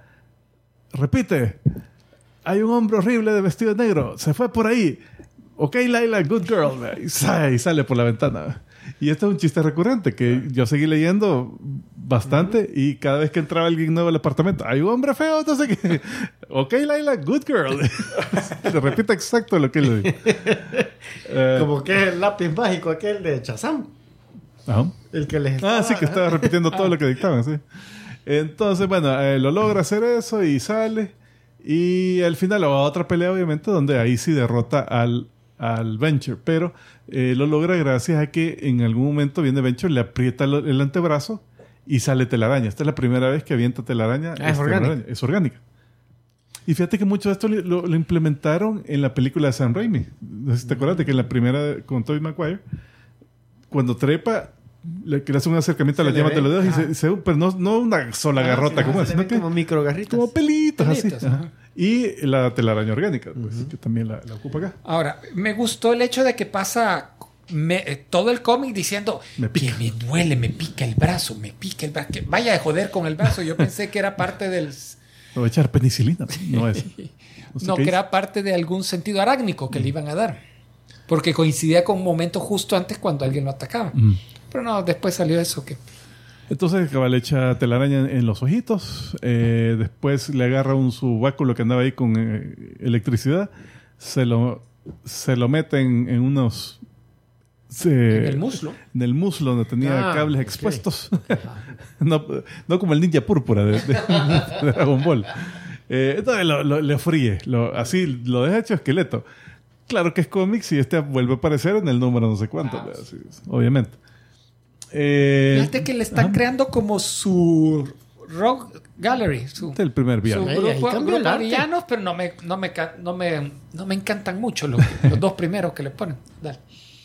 repite, hay un hombre horrible de vestido de negro, se fue por ahí. Ok, Leila, good girl. Vea, y sale por la ventana. Y este es un chiste recurrente que yo seguí leyendo bastante y cada vez que entraba alguien nuevo al apartamento, hay un hombre feo, no sé qué. Ok, Laila, good girl. Le repite exacto lo que le dijo.
Como que es el lápiz mágico aquel de Shazam.
Ajá.
El que les estaba...
Sí, que estaba repitiendo todo lo que dictaban, sí. Entonces, bueno, lo logra hacer eso y sale. Y al final va a otra pelea, obviamente, donde ahí sí derrota al Venture, pero lo logra gracias a que en algún momento viene Venture, le aprieta el antebrazo y sale telaraña. Esta es la primera vez que avienta telaraña.
Es orgánica.
Es orgánica. Y fíjate que mucho de esto lo implementaron en la película de Sam Raimi. No sé si te acuerdas de que en la primera con Tobey Maguire, cuando trepa, le hace un acercamiento a las llamas de los dedos pero no una sola garrota como esa, sino que
como microgarritas.
como pelitos así.
Pelitos,
Ajá. Y la telaraña orgánica, pues, que también la ocupa acá.
ahora, me gustó el hecho de que pasa todo el cómic diciendo que me duele, me pica el brazo, que vaya de joder con el brazo. Yo pensé que era parte del...
Lo voy a echar penicilina, no es.
No, que era parte de algún sentido arácnico que le iban a dar. Porque coincidía con un momento justo antes cuando alguien lo atacaba. Pero no, después salió eso que...
Entonces le echa telaraña en los ojitos. Después le agarra su báculo que andaba ahí con electricidad. Se lo mete en unos...
en el muslo.
En el muslo donde tenía cables expuestos. no como el ninja púrpura de Dragon Ball. Entonces le fríe. Así lo deja hecho esqueleto. Claro que es cómics y vuelve a aparecer en el número no sé cuánto. Así, obviamente.
Fíjate que le están creando como su Rock Gallery.
Este es el primer
Su
villano.
grupo de villanos, pero no me encantan mucho los dos primeros que le ponen. Dale.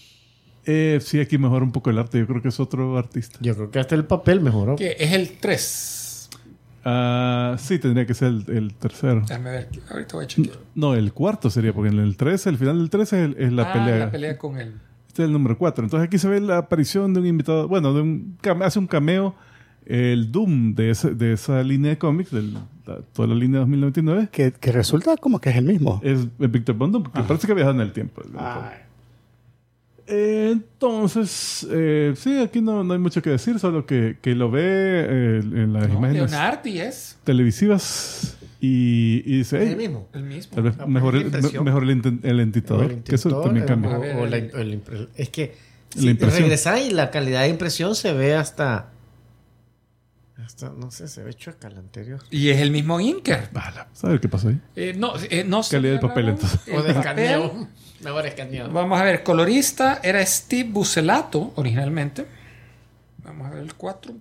Sí, aquí mejora un poco el arte. Yo creo que es otro artista.
Yo creo que hasta el papel mejoró.
Que es el 3.
Sí, tendría que ser el tercero.
Déjame ver, ahorita voy a chequear.
No, el cuarto sería, porque en el 13, el final del 13 es la pelea.
La pelea con él.
Este es el número 4. Entonces aquí se ve la aparición de un invitado, bueno, hace un cameo el Doom de esa línea de cómics, toda la línea de 2099.
Que resulta como que es el mismo.
Es Victor Von Doom, porque parece que ha viajado en el tiempo. Entonces, sí, aquí no hay mucho que decir, solo que lo ve en las imágenes
Leonardi es
y dice, hey,
¿El mismo?
el mismo.
tal vez mejor el entitador, que eso también cambia.
Es que
La
si
impresión.
regresar y la calidad de impresión se ve hasta no sé, se ve chueca la anterior.
Y es el mismo Inker.
¿Sabes qué pasó ahí?
No sé.
Calidad de papel, entonces.
O de escaneo. Mejor escaneado.
Vamos a ver, colorista era Steve Bucelato originalmente. Vamos a ver el 4.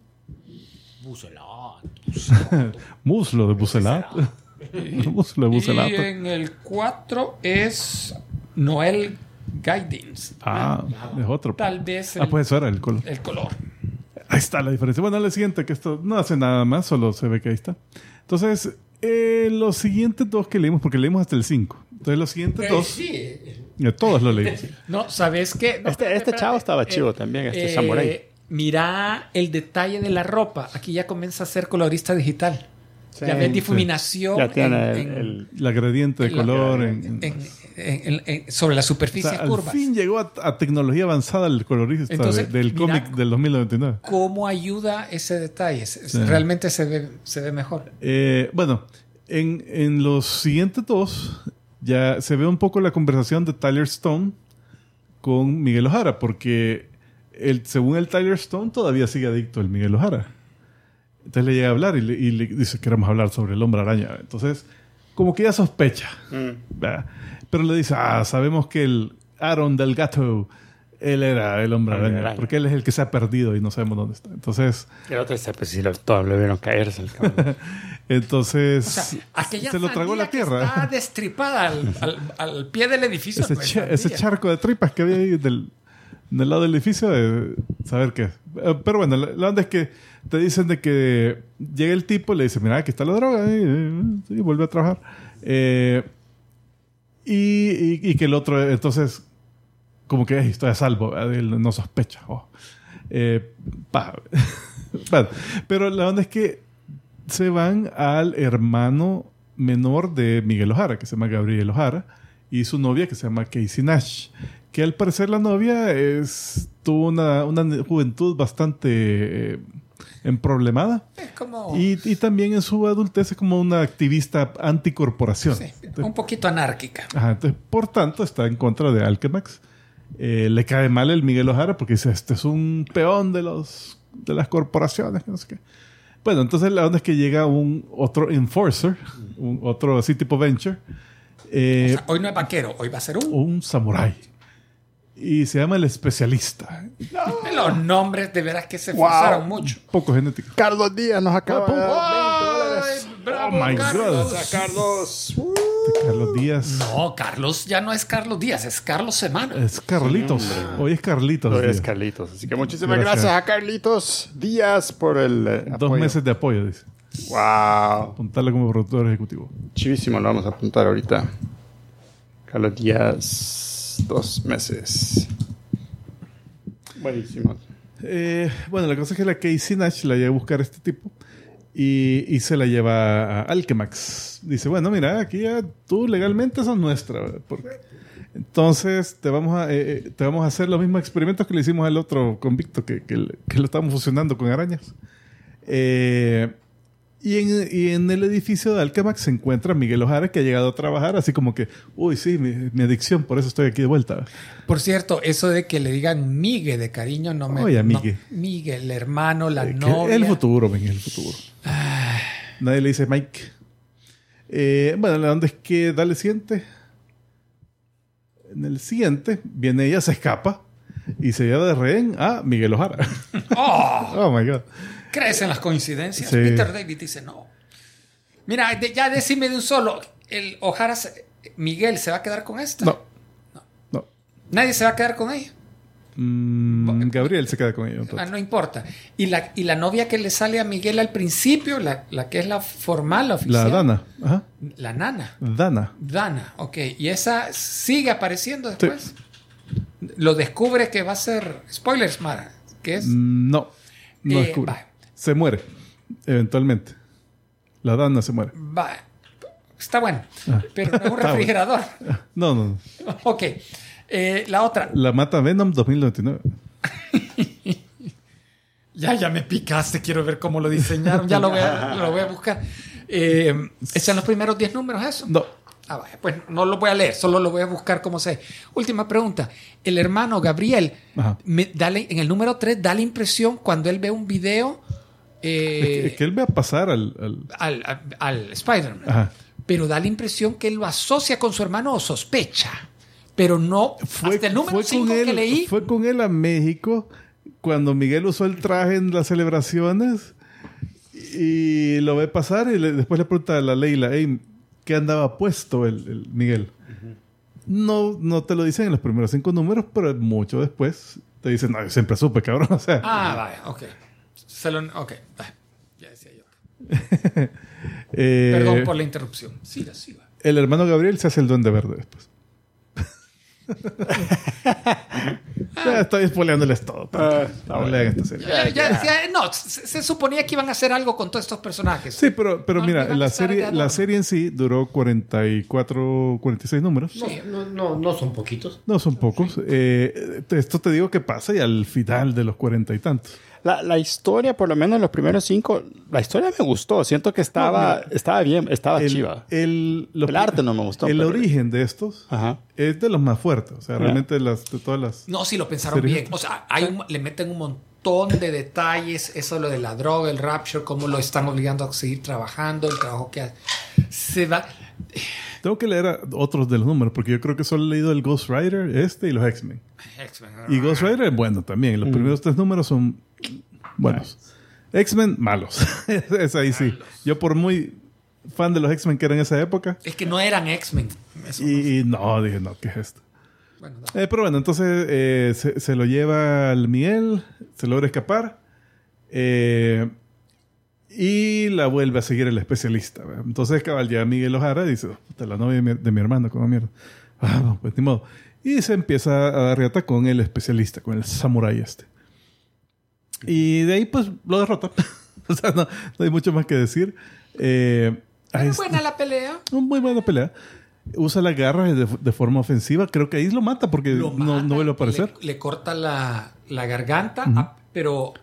Muslo de Bucelat. Muslo de
Y
Bucelato.
en el 4 es Noel Gaidins.
Es otro.
Tal vez
Pues eso era el color.
el color.
Ahí está la diferencia. Bueno, la siguiente, que esto no hace nada más, solo se ve que ahí está. Entonces, los siguientes dos que leímos, porque leímos hasta el 5. Entonces, los siguientes dos,
Sí.
todos los leímos.
No, ¿sabes qué? No,
Este chavo estaba chivo también, Samurai.
Mira el detalle de la ropa. Aquí ya comienza a ser colorista digital.
Sí,
ya ves difuminación.
Ya tiene
La gradiente de color.
sobre la superficie curvas.
Al fin llegó a tecnología avanzada el colorista del cómic del 2099.
¿Cómo ayuda ese detalle? Realmente se ve mejor.
Bueno, en los siguientes dos ya se ve un poco la conversación de Tyler Stone con Miguel O'Hara, porque según el Tyler Stone todavía sigue adicto el Miguel O'Hara. Entonces le llega a hablar y le dice, queremos hablar sobre el Hombre Araña. Entonces, como que ya sospecha. Pero le dice, sabemos que el Aaron del Gato, él era el Hombre Araña, porque él es el que se ha perdido y no sabemos dónde está. Entonces...
El otro pues sí, todos lo vieron caerse.
Entonces,
se lo tragó la tierra. Está destripada al pie del edificio.
Ese charco de tripas que había ahí del lado del edificio, saber qué es. Pero bueno, la onda es que te dicen de que llega el tipo y le dice, mira, aquí está la droga, y vuelve a trabajar. Y que el otro, entonces, como que estoy a salvo, él no sospecha. Bueno, pero la onda es que se van al hermano menor de Miguel O'Hara, que se llama Gabriel O'Hara, y su novia, que se llama Casey Nash, que al parecer la novia tuvo una juventud bastante emproblemada. Y también en su adultez es como una activista anticorporación.
Sí, un poquito anárquica.
Entonces, por tanto, está en contra de Alchemax. Le cae mal el Miguel O'Hara porque dice, este es un peón de las corporaciones, no sé qué. Bueno, entonces la onda es que llega otro enforcer, otro así tipo Venture.
Hoy no es vaquero, hoy va a ser
un samurái. Y se llama El Especialista.
Los nombres de veras que se esforzaron mucho.
Poco genético.
Carlos Díaz nos acaba de dar $20.
¡Bravo,
my
Carlos!
God!
Carlos.
Carlos Díaz.
No, Carlos ya no es Carlos Díaz, es Carlos Semana.
Es Carlitos. Hoy es Carlitos.
Hoy es Carlitos. Así que muchísimas gracias a Carlitos Díaz por el apoyo.
2 meses de apoyo, dice.
¡Wow!
Apuntarle como productor ejecutivo.
Chivísimo, lo vamos a apuntar ahorita. Carlos Díaz, 2 meses. Buenísimo.
Bueno, la cosa es que la Casey Nash la lleva a buscar a este tipo y se la lleva a Alchemax. Dice, bueno, mira, aquí ya tú legalmente sos nuestra. Entonces te vamos a hacer los mismos experimentos que le hicimos al otro convicto que lo estamos fusionando con arañas. Y en el edificio de Alchemax se encuentra Miguel O'Hara, que ha llegado a trabajar así como que, uy, sí, mi adicción, por eso estoy aquí de vuelta.
Por cierto, eso de que le digan Migue de cariño no me...
Oye, Migue.
No, Migue, el hermano, la novia.
El futuro, ven, el futuro. Nadie le dice Mike. Bueno, la onda es que dale siguiente. En el siguiente, viene ella, se escapa y se lleva de rehén a Miguel O'Hara. Oh my God.
¿Crees en las coincidencias?
Sí.
Peter David dice no. Mira, ya decime de un solo. ¿El O'Hara, Miguel, se va a quedar con esta?
No.
¿Nadie se va a quedar con ella?
Gabriel se queda con ella.
No importa. ¿Y la novia que le sale a Miguel al principio? La que es la formal, la oficial.
La Dana. Ajá.
La nana.
Dana,
ok. ¿Y esa sigue apareciendo después? Sí. Lo descubre que va a ser... Spoilers, Mara. ¿Qué es?
No descubre. Se muere, eventualmente. La Dana se muere.
Está bueno. Pero no es un refrigerador.
No.
Ok. La otra.
La mata Venom 2099.
Ya me picaste. Quiero ver cómo lo diseñaron. Ya lo voy a buscar. ¿Están los primeros 10 números eso?
No.
Vaya, pues no lo voy a leer. Solo lo voy a buscar como sé. Última pregunta. El hermano Gabriel, en el número 3, da la impresión cuando él ve un video...
es que él ve a pasar al
Spider-Man. Ajá. Pero da la impresión que él lo asocia con su hermano o sospecha. Pero no... hasta el número 5 que leí...
Fue con él a México cuando Miguel usó el traje en las celebraciones y lo ve pasar y después le pregunta a la Leila, hey, ¿qué andaba puesto el Miguel? Uh-huh. No te lo dicen en los primeros 5 números, pero mucho después te dicen, no, yo siempre supe, cabrón. O sea,
vaya, ok. Ok, ya decía yo. Perdón por la interrupción. Sí.
El hermano Gabriel se hace el Duende Verde después. Ya estoy spoileándoles todo. No lean esta serie.
No, se suponía que iban a hacer algo con todos estos personajes.
Sí, pero
No,
mira,
iban a
la
estar de
serie
adorno.
en sí duró 44, 46 números.
No son poquitos.
No son pocos. Esto te digo que pasa y al final de los 40 y tantos.
La historia, por lo menos en los primeros 5, la historia me gustó. Siento que estaba bien, estaba chiva. El arte no me gustó.
El
pero-
origen de estos
Ajá.
es de los más fuertes. O sea, realmente de todas las...
No, sí lo pensaron
¿Serio?
bien. O sea, le meten un montón de detalles. Eso lo de la droga, el Rapture, cómo lo están obligando a seguir trabajando, el trabajo que se va.
Tengo que leer otros de los números porque yo creo que solo he leído el Ghost Rider, y los X-Men. Y Ghost Rider es bueno también. Los primeros 3 números son buenos. X-Men, malos. Es ahí sí. Yo por muy fan de los X-Men que eran en esa época.
Es que no eran X-Men. Eso
Y no, dije, no, ¿qué es esto?
bueno, no.
Pero bueno, entonces se lo lleva al Miguel, se logra escapar y la vuelve a seguir el especialista. ¿verdad? Entonces cabal ya Miguel Ojara dice, puta, la novia de mi hermano, como mierda. No, pues ni modo. Y se empieza a dar riata con el especialista, con el samurái este. Y de ahí pues lo derrota. O sea, no hay mucho más que decir.
Pero buena la pelea.
Muy buena pelea. Usa las garras de forma ofensiva. Creo que ahí lo mata porque
Lo mata,
no vuelve a aparecer.
Le corta la garganta, pero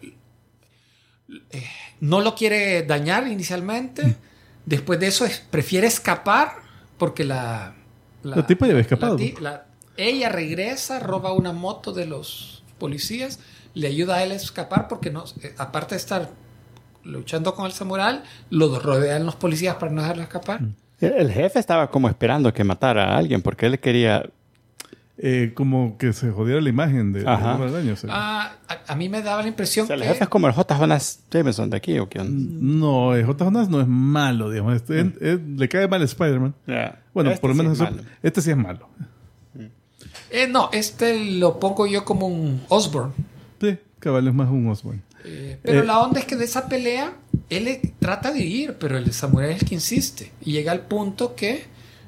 no lo quiere dañar inicialmente. Después de eso prefiere escapar porque la
tipa ya había escapado.
Ella regresa, roba una moto de los policías, le ayuda a él a escapar porque no, aparte de estar luchando con el samurái, lo rodean los policías para no dejarlo escapar.
El jefe estaba como esperando que matara a alguien porque él quería...
Como que se jodiera la imagen de
Ajá.
del daño. O sea.
A mí me daba la impresión
O sea, el
que...
jefe es como el J. Jonas Jameson de aquí, ¿o qué onda?
No, J. Jonas no es malo, digamos. Le cae mal a Spider-Man. Bueno,
Este
por lo menos
sí es
eso-
malo.
este sí es malo.
No, lo pongo yo como un Osborn.
Sí, cabal es más un Osborn.
Pero la onda es que de esa pelea, él trata de ir, pero el samurái es el que insiste. Y llega al punto que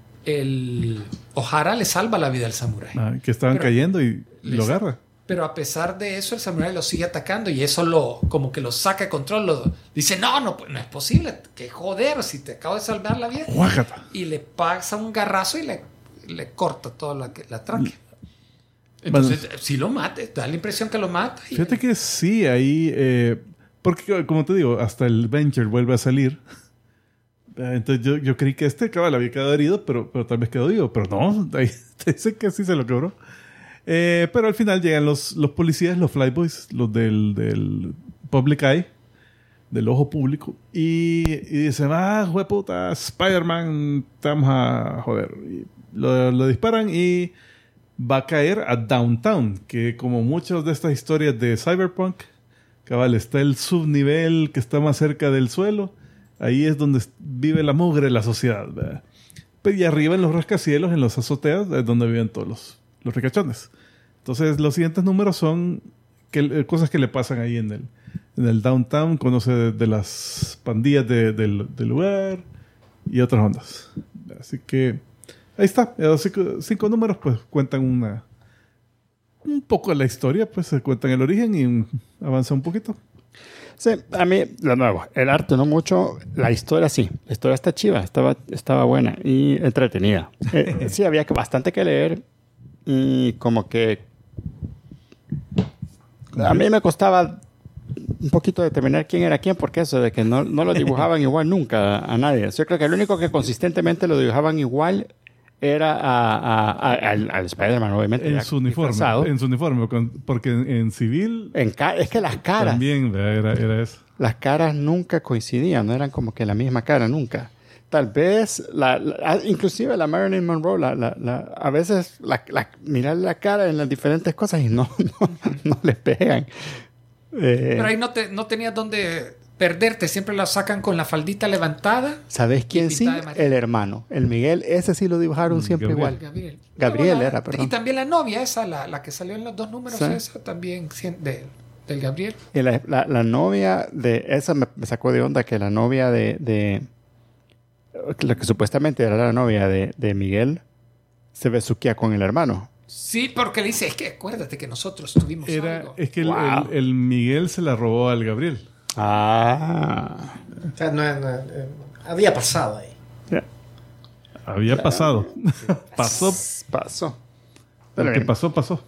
el Ohara le salva la vida al samurái.
Que estaban
Pero-
cayendo y
les-
lo agarra.
Pero a pesar de eso, el samurái lo sigue atacando y eso como que lo saca de control. Dice, no es posible. Que joder, si te acabo de salvar la vida.
¡Guácata!
Y le pasa un garrazo y le corta toda la tráquea. Entonces, si lo mata, da la impresión que lo mata. Y
Fíjate que sí, ahí... porque, como te digo, hasta el Venture vuelve a salir. Entonces yo creí que cabal había quedado herido, pero tal vez quedó vivo. Pero no, ahí te dice que sí se lo quebró. Pero al final llegan los policías, los Flyboys, los del Public Eye, del ojo público, y dicen, jueputa, Spider-Man, te vamos a joder. Y lo disparan y va a caer a Downtown, que como muchas de estas historias de Cyberpunk, cabal, está el subnivel que está más cerca del suelo. Ahí es donde vive la mugre de la sociedad, ¿verdad? Y arriba en los rascacielos, en las azoteas, es donde viven todos los ricachones. Entonces, los siguientes números son cosas que le pasan ahí en el downtown. Conoce de las pandillas del lugar y otras ondas. Así que ahí está. Los 5 números pues cuentan un poco de la historia, pues se cuentan el origen y avanza un poquito.
Sí, a mí, de nuevo, el arte no mucho, la historia sí. La historia está chiva, estaba buena y entretenida. Sí, había bastante que leer y como que a mí me costaba un poquito determinar quién era quién, porque eso de que no lo dibujaban igual nunca a nadie. Yo creo que el único que consistentemente lo dibujaban igual era al Spider-Man, obviamente.
En su uniforme, porque en civil
es que las caras...
también era eso.
Las caras nunca coincidían, no eran como que la misma cara nunca. Tal vez, inclusive la Marilyn Monroe, a veces mirar la cara en las diferentes cosas y no les pegan.
Pero ahí no tenías dónde perderte, siempre la sacan con la faldita levantada.
¿Sabes quién sí? El hermano, el Miguel, ese sí lo dibujaron siempre
Gabriel.
igual. Gabriel era, perdón.
Y también la novia esa, la que salió en los 2 números,
sí.
esa también del Gabriel.
Y la novia de esa me sacó de onda, que la novia de la que supuestamente era la novia de Miguel se besuquea con el hermano.
Sí, porque le dice, es que acuérdate que nosotros tuvimos algo.
Es que
Wow.
el Miguel se la robó al Gabriel.
Ah.
O sea, había pasado ahí.
Ya.
Había pasado. Pasó.
Pasó.
Lo que
bien.
pasó.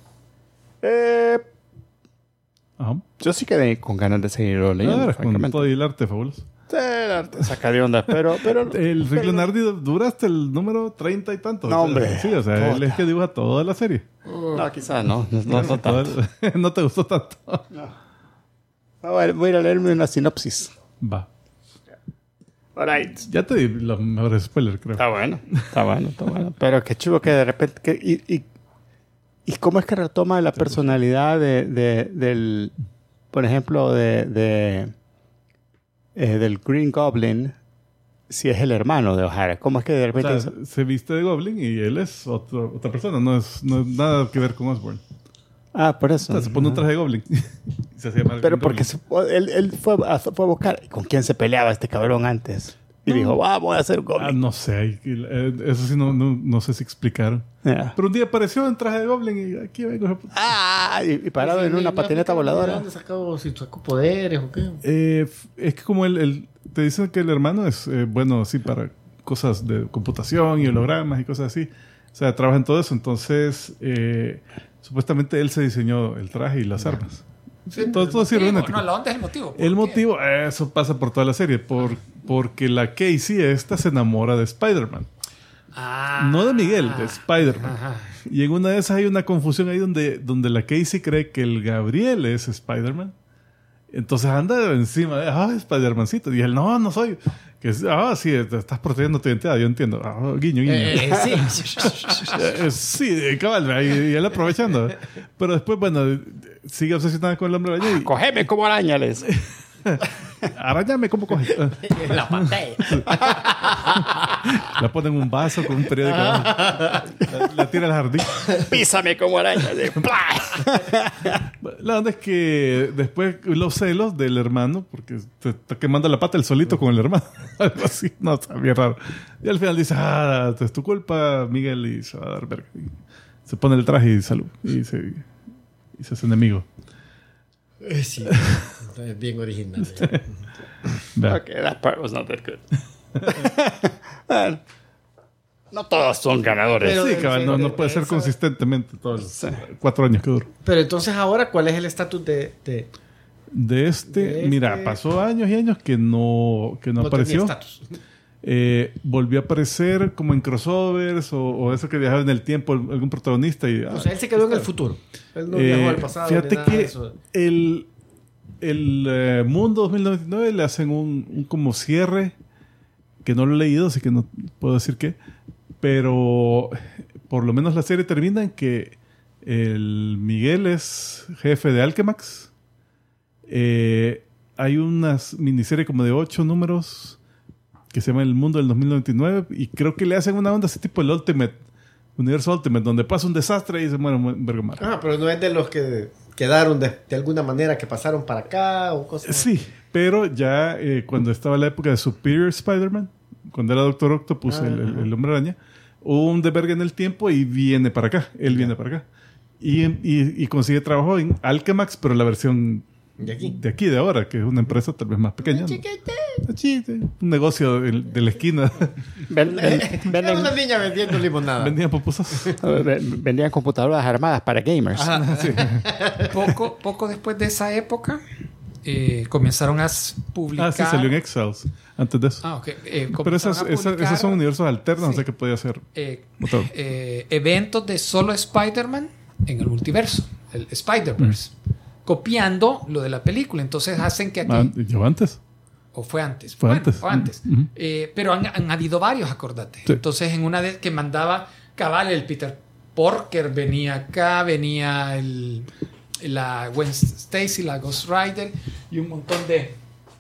Ajá.
Yo sí quedé con ganas de seguirlo leyendo.
Ahora, con
francamente.
todo y el arte fabuloso.
Sí, el arte saca de onda, pero
El Rick Leonardi dura hasta el número 30 y tanto.
No, hombre.
Sí, o sea, él es que dibuja toda la serie.
no, quizás no tanto.
No te gustó tanto.
Voy a ir a leerme una sinopsis.
Va.
Alright.
Ya te di los mejores spoilers, creo.
Está bueno. Pero qué chulo que de repente... ¿Y cómo es que retoma la personalidad del... Por ejemplo, del Green Goblin, si es el hermano de O'Hara? ¿Cómo es que de
O
repente...
sea, se viste de Goblin y él es otra persona. No es nada que ver con Osborn.
por eso.
O sea, se pone un traje de Goblin. Y se llama
Pero
Green
porque
Goblin.
él fue a buscar con quién se peleaba este cabrón antes. Y dijo, voy a hacer un Goblin.
No sé. Eso sí no sé si explicaron.
Ya.
Pero un día apareció en traje de Goblin y aquí vengo.
Y parado en una patineta voladora.
¿Dónde sacó poderes o qué?
Es que como te dicen que el hermano es bueno así para cosas de computación y hologramas y cosas así. O sea, trabaja en todo eso. Entonces, supuestamente él se diseñó el traje y las armas.
Sí,
todo sirve en
no, la onda es el motivo. ¿Por
El
qué?
motivo, eso pasa por toda la serie. Porque la Casey esta se enamora de Spider-Man. No de Miguel, de Spider-Man.
Ajá.
Y en una de esas hay una confusión ahí donde la Casey cree que el Gabriel es Spider-Man. Entonces anda encima de, Spider-Mancito. Y él, no soy. Que sí, te estás protegiendo tu identidad, yo entiendo. Guiño.
Sí.
Sí, cabal, y él aprovechando. Pero después, bueno, sigue obsesionada con el hombre araña y
Cógeme como araña, les.
arañame como coge.
En la pantalla.
La pone en un vaso con un periódico. La tira al jardín.
Písame como araña.
La onda es que después los celos del hermano, porque te está quemando la pata el solito con el hermano. Algo así. No, está bien raro. Y al final dice, es tu culpa, Miguel, y se va a dar verga. Y se pone el traje y salud. Y se hace enemigo.
Sí. Es bien original.
Vea.
Okay, that part was not that good. Bueno, no todos son ganadores.
Pero-
Sí, cabal, no puede ser
eso-
consistentemente todos los 4 años que duró.
Pero entonces ahora, ¿cuál es el estatus de
De este, mira, pasó años y años que no
tenía
apareció.
estatus?
Volvió a aparecer como en crossovers o eso que viajaba en el tiempo algún protagonista. Y,
O sea, él se quedó en el futuro. Él no viajó al pasado.
Fíjate
ni nada de
que
eso.
el Mundo 2099 le hacen un como cierre que no lo he leído, así que no puedo decir qué. Pero por lo menos la serie termina en que el Miguel es jefe de Alchemax. Hay una miniserie como de 8 números que se llama El Mundo del 2099 y creo que le hacen una onda así tipo el Universo Ultimate, donde pasa un desastre y se muere un vergamar.
Pero no es de los que quedaron de alguna manera que pasaron para acá o cosas.
Sí, pero ya cuando estaba la época de Superior Spider-Man, cuando era Doctor Octopus, el Hombre Araña, hubo un desvergue en el tiempo y viene para acá. Él viene para acá. Y consigue trabajo en Alchemax, pero la versión
De aquí.
de ahora, que es una empresa tal vez más pequeña. ¿no? Sí, un negocio de la esquina.
Era una niña vendiendo limonada.
Vendían pupusas.
Vendían computadoras armadas para gamers.
Poco después de esa época, comenzaron a publicar.
Sí, salió en Exiles antes de eso.
Ok.
Pero
Comenzaron a publicar,
esos son universos alternos,
Sí.
no sé qué podía ser. Motor.
Eventos de solo Spider-Man en el multiverso, el Spider-Verse, copiando lo de la película. Entonces hacen que aquí.
¿Yo antes?
¿O fue antes?
Fue
Bueno,
antes.
fue antes.
Ujú.
Pero han habido varios, acordate.
Sí.
Entonces, en una de que mandaba cabal, el Peter Parker venía acá, venía la Gwen Stacy, la Ghost Rider y un montón de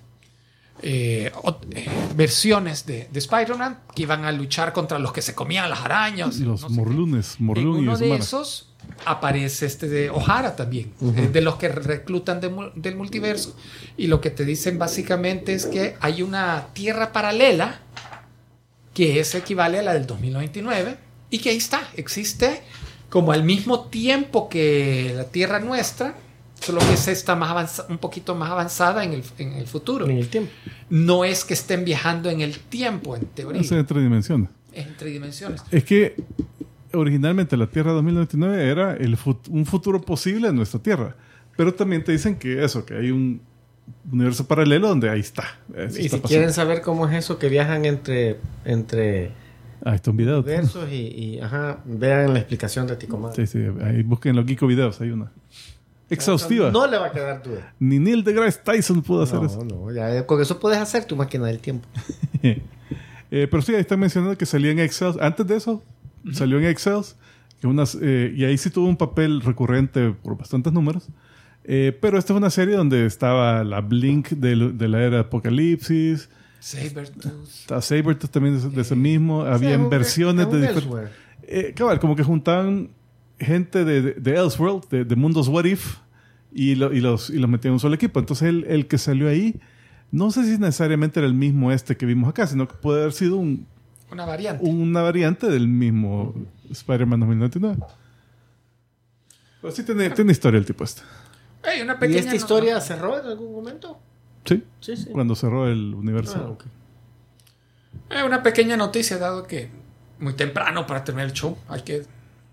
versiones de Spider-Man que iban a luchar contra los que se comían las arañas.
Los
no sé qué.
Morlunes,
En
Morlun y
uno de
Osmara.
esos aparece de O'Hara también, de los que reclutan del multiverso. Y lo que te dicen básicamente es que hay una tierra paralela que es equivale a la del 2099 y que ahí está, existe como al mismo tiempo que la Tierra nuestra, solo que esa está un poquito más avanzada en el futuro.
En el tiempo.
No es que estén viajando en el tiempo, en teoría.
Es entre dimensiones.
Es entre dimensiones.
Es que originalmente la Tierra 2099 era un futuro posible en nuestra Tierra. Pero también te dicen que hay un universo paralelo donde ahí está.
Y si quieren saber cómo es eso, que viajan entre
ahí está un video.
universos y vean la explicación de Ticomán.
Sí, ahí busquen los Geeko Videos, hay una exhaustiva.
No le va a quedar duda.
Ni Neil deGrasse Tyson pudo hacer eso.
No, ya con eso puedes hacer tu máquina del tiempo.
Pero sí, ahí está mencionando que salía en Excel. Antes de eso, salió en Excel. Y ahí sí tuvo un papel recurrente por bastantes números. Pero esta es una serie donde estaba la Blink de la era de Apocalipsis. Sabertooth también de ese mismo. Habían versiones de diferentes. Cabal, como que juntaban gente de Elseworld, de mundos What If, y los metían en un solo equipo. Entonces el que salió ahí, no sé si necesariamente era el mismo que vimos acá, sino que puede haber sido una variante del mismo Spider-Man 2099. Pero sí tiene historia el tipo este.
¿Y esta historia cerró en algún momento?
Sí. Cuando cerró el universo.
Okay. Una pequeña noticia, dado que muy temprano para terminar el show. Hay que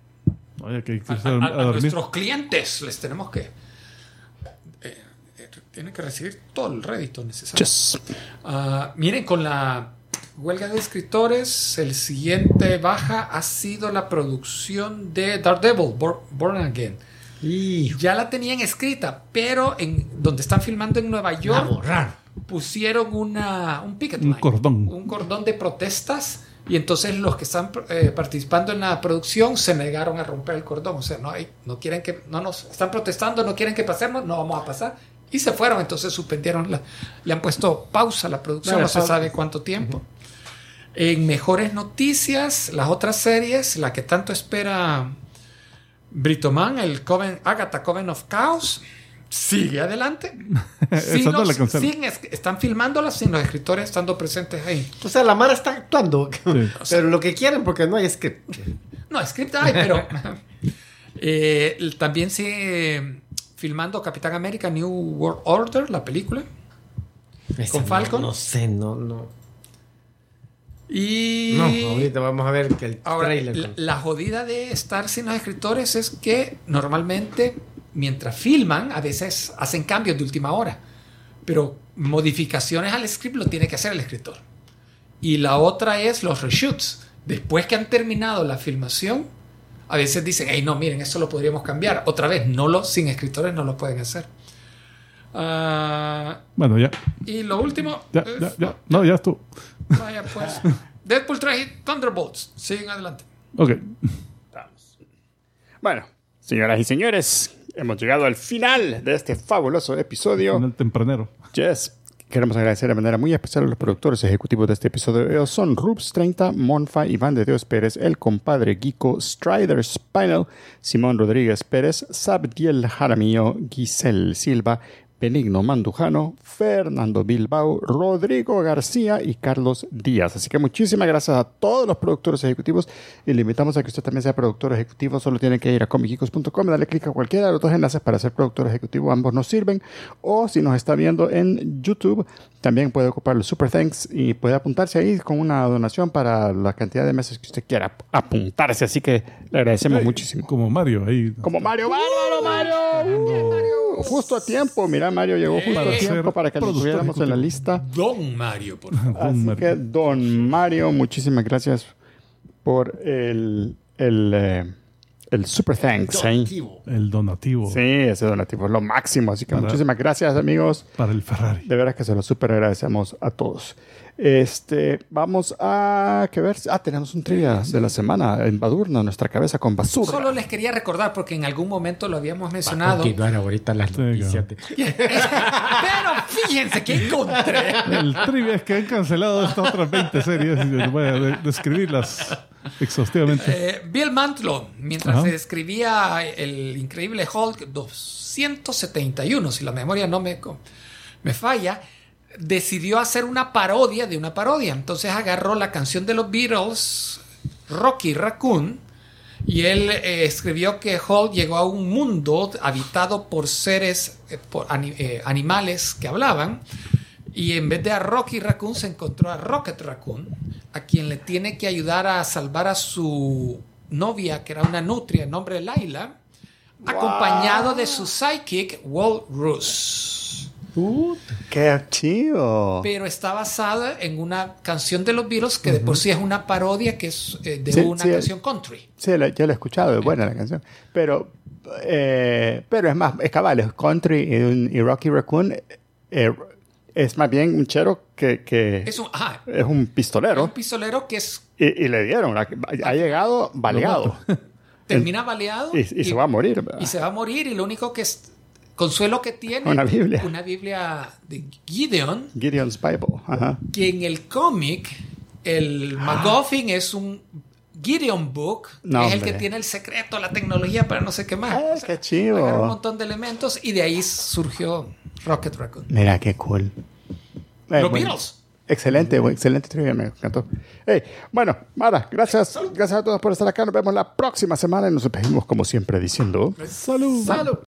a nuestros clientes les tenemos que tienen que recibir todo el rédito necesario. Miren, con la huelga de escritores, el siguiente baja ha sido la producción de Daredevil, Born Again. Ya la tenían escrita, pero donde están filmando en Nueva York pusieron un picket line, un cordón de protestas, y entonces los que están participando en la producción se negaron a romper el cordón. O sea, no quieren que, no nos están protestando, no quieren que pasemos, no vamos a pasar, y se fueron. Entonces suspendieron, le han puesto pausa a la producción, no se sabe cuánto tiempo. En mejores noticias, las otras series, la que tanto espera Britoman, Agatha Coven of Chaos, sigue adelante. Están filmándola sin los escritores estando presentes ahí.
O sea, la Mara está actuando. Sí. Pero lo que quieren, porque no hay script.
No, script hay, pero también sigue filmando Capitán América New World Order, la película. Con Falcon.
No sé.
Y
ahorita vamos a ver que el trailer.
La jodida de estar sin los escritores es que normalmente mientras filman a veces hacen cambios de última hora, pero modificaciones al script lo tiene que hacer el escritor. Y la otra es los reshoots. Después que han terminado la filmación, a veces dicen, hey, no, miren, eso lo podríamos cambiar. Otra vez, sin escritores no lo pueden hacer.
Bueno, ya.
Y lo último...
Ya. No, ya estuvo.
Vaya, pues. Deadpool 3 y Thunderbolts. Siguen adelante.
Ok.
Vamos. Bueno, señoras y señores, hemos llegado al final de este fabuloso episodio.
Final tempranero.
Yes. Queremos agradecer de manera muy especial a los productores ejecutivos de este episodio. Ellos son Rubs30, Monfa, Iván de Dios Pérez, El Compadre Geeko, Strider Spinal, Simón Rodríguez Pérez, Sabdiel Jaramillo, Giselle Silva, Benigno Mandujano, Fernando Bilbao, Rodrigo García y Carlos Díaz. Así que muchísimas gracias a todos los productores ejecutivos y le invitamos a que usted también sea productor ejecutivo. Solo tiene que ir a comicgeekos.com, darle clic a cualquiera de los dos enlaces para ser productor ejecutivo. Ambos nos sirven. O si nos está viendo en YouTube, también puede ocupar el Super Thanks y puede apuntarse ahí con una donación para la cantidad de meses que usted quiera apuntarse. Así que le agradecemos muchísimo.
Como Mario ahí.
Como Mario. Justo a tiempo. Mira, Mario llegó justo a tiempo para que lo tuviéramos en la lista.
Don Mario, por favor.
Así que, Don Mario, muchísimas gracias por el Super Thanks.
El donativo.
Sí, ese donativo es lo máximo. Así que muchísimas gracias, amigos.
Para el Ferrari.
De veras que se lo súper agradecemos a todos. Vamos a ver. Tenemos un trivia de la semana en Badurna, nuestra cabeza con basura.
Solo les quería recordar, porque en algún momento lo habíamos mencionado.
Va a continuar ahorita las noticias.
Pero fíjense que encontré.
El trivia es que han cancelado estas otras 20 series y voy a describirlas exhaustivamente.
Bill Mantlo, mientras se describía el increíble Hulk 271, si la memoria no me falla, decidió hacer una parodia de una parodia. Entonces agarró la canción de los Beatles, Rocky Raccoon, Y él escribió que Hall llegó a un mundo habitado por seres, animales que hablaban, y en vez de a Rocky Raccoon se encontró a Rocket Raccoon, a quien le tiene que ayudar a salvar a su novia, que era una nutria, en nombre de Laila, acompañado de su sidekick, Walrus.
¡Qué chido!
Pero está basada en una canción de los Beatles que de por sí es una parodia que es de
Sí,
una
sí,
canción country.
Sí, yo la he escuchado, es buena la canción. Pero es más, es cabal, es country y Rocky Raccoon es más bien un chero que
Es
es un pistolero.
un pistolero que es
Y le dieron, ha llegado baleado.
termina baleado
Y se va a morir. ¿verdad?
y se va a morir, y lo único que es consuelo que tiene
Una Biblia.
de Gideon,
Gideon's Bible. Ajá.
que en el cómic el MacGuffin es un Gideon Book, que
No,
es el
hombre.
que tiene el secreto, la tecnología para no sé qué más.
Ay, qué chido.
Agarra un montón de elementos y de ahí surgió Rocket Raccoon.
Mira, qué cool.
Los
Bueno,
Beatles.
excelente trivia, me encantó. Hey, bueno, Mara, gracias a todos por estar acá. Nos vemos la próxima semana y nos despedimos como siempre diciendo... ¡Salud!
¡Salud!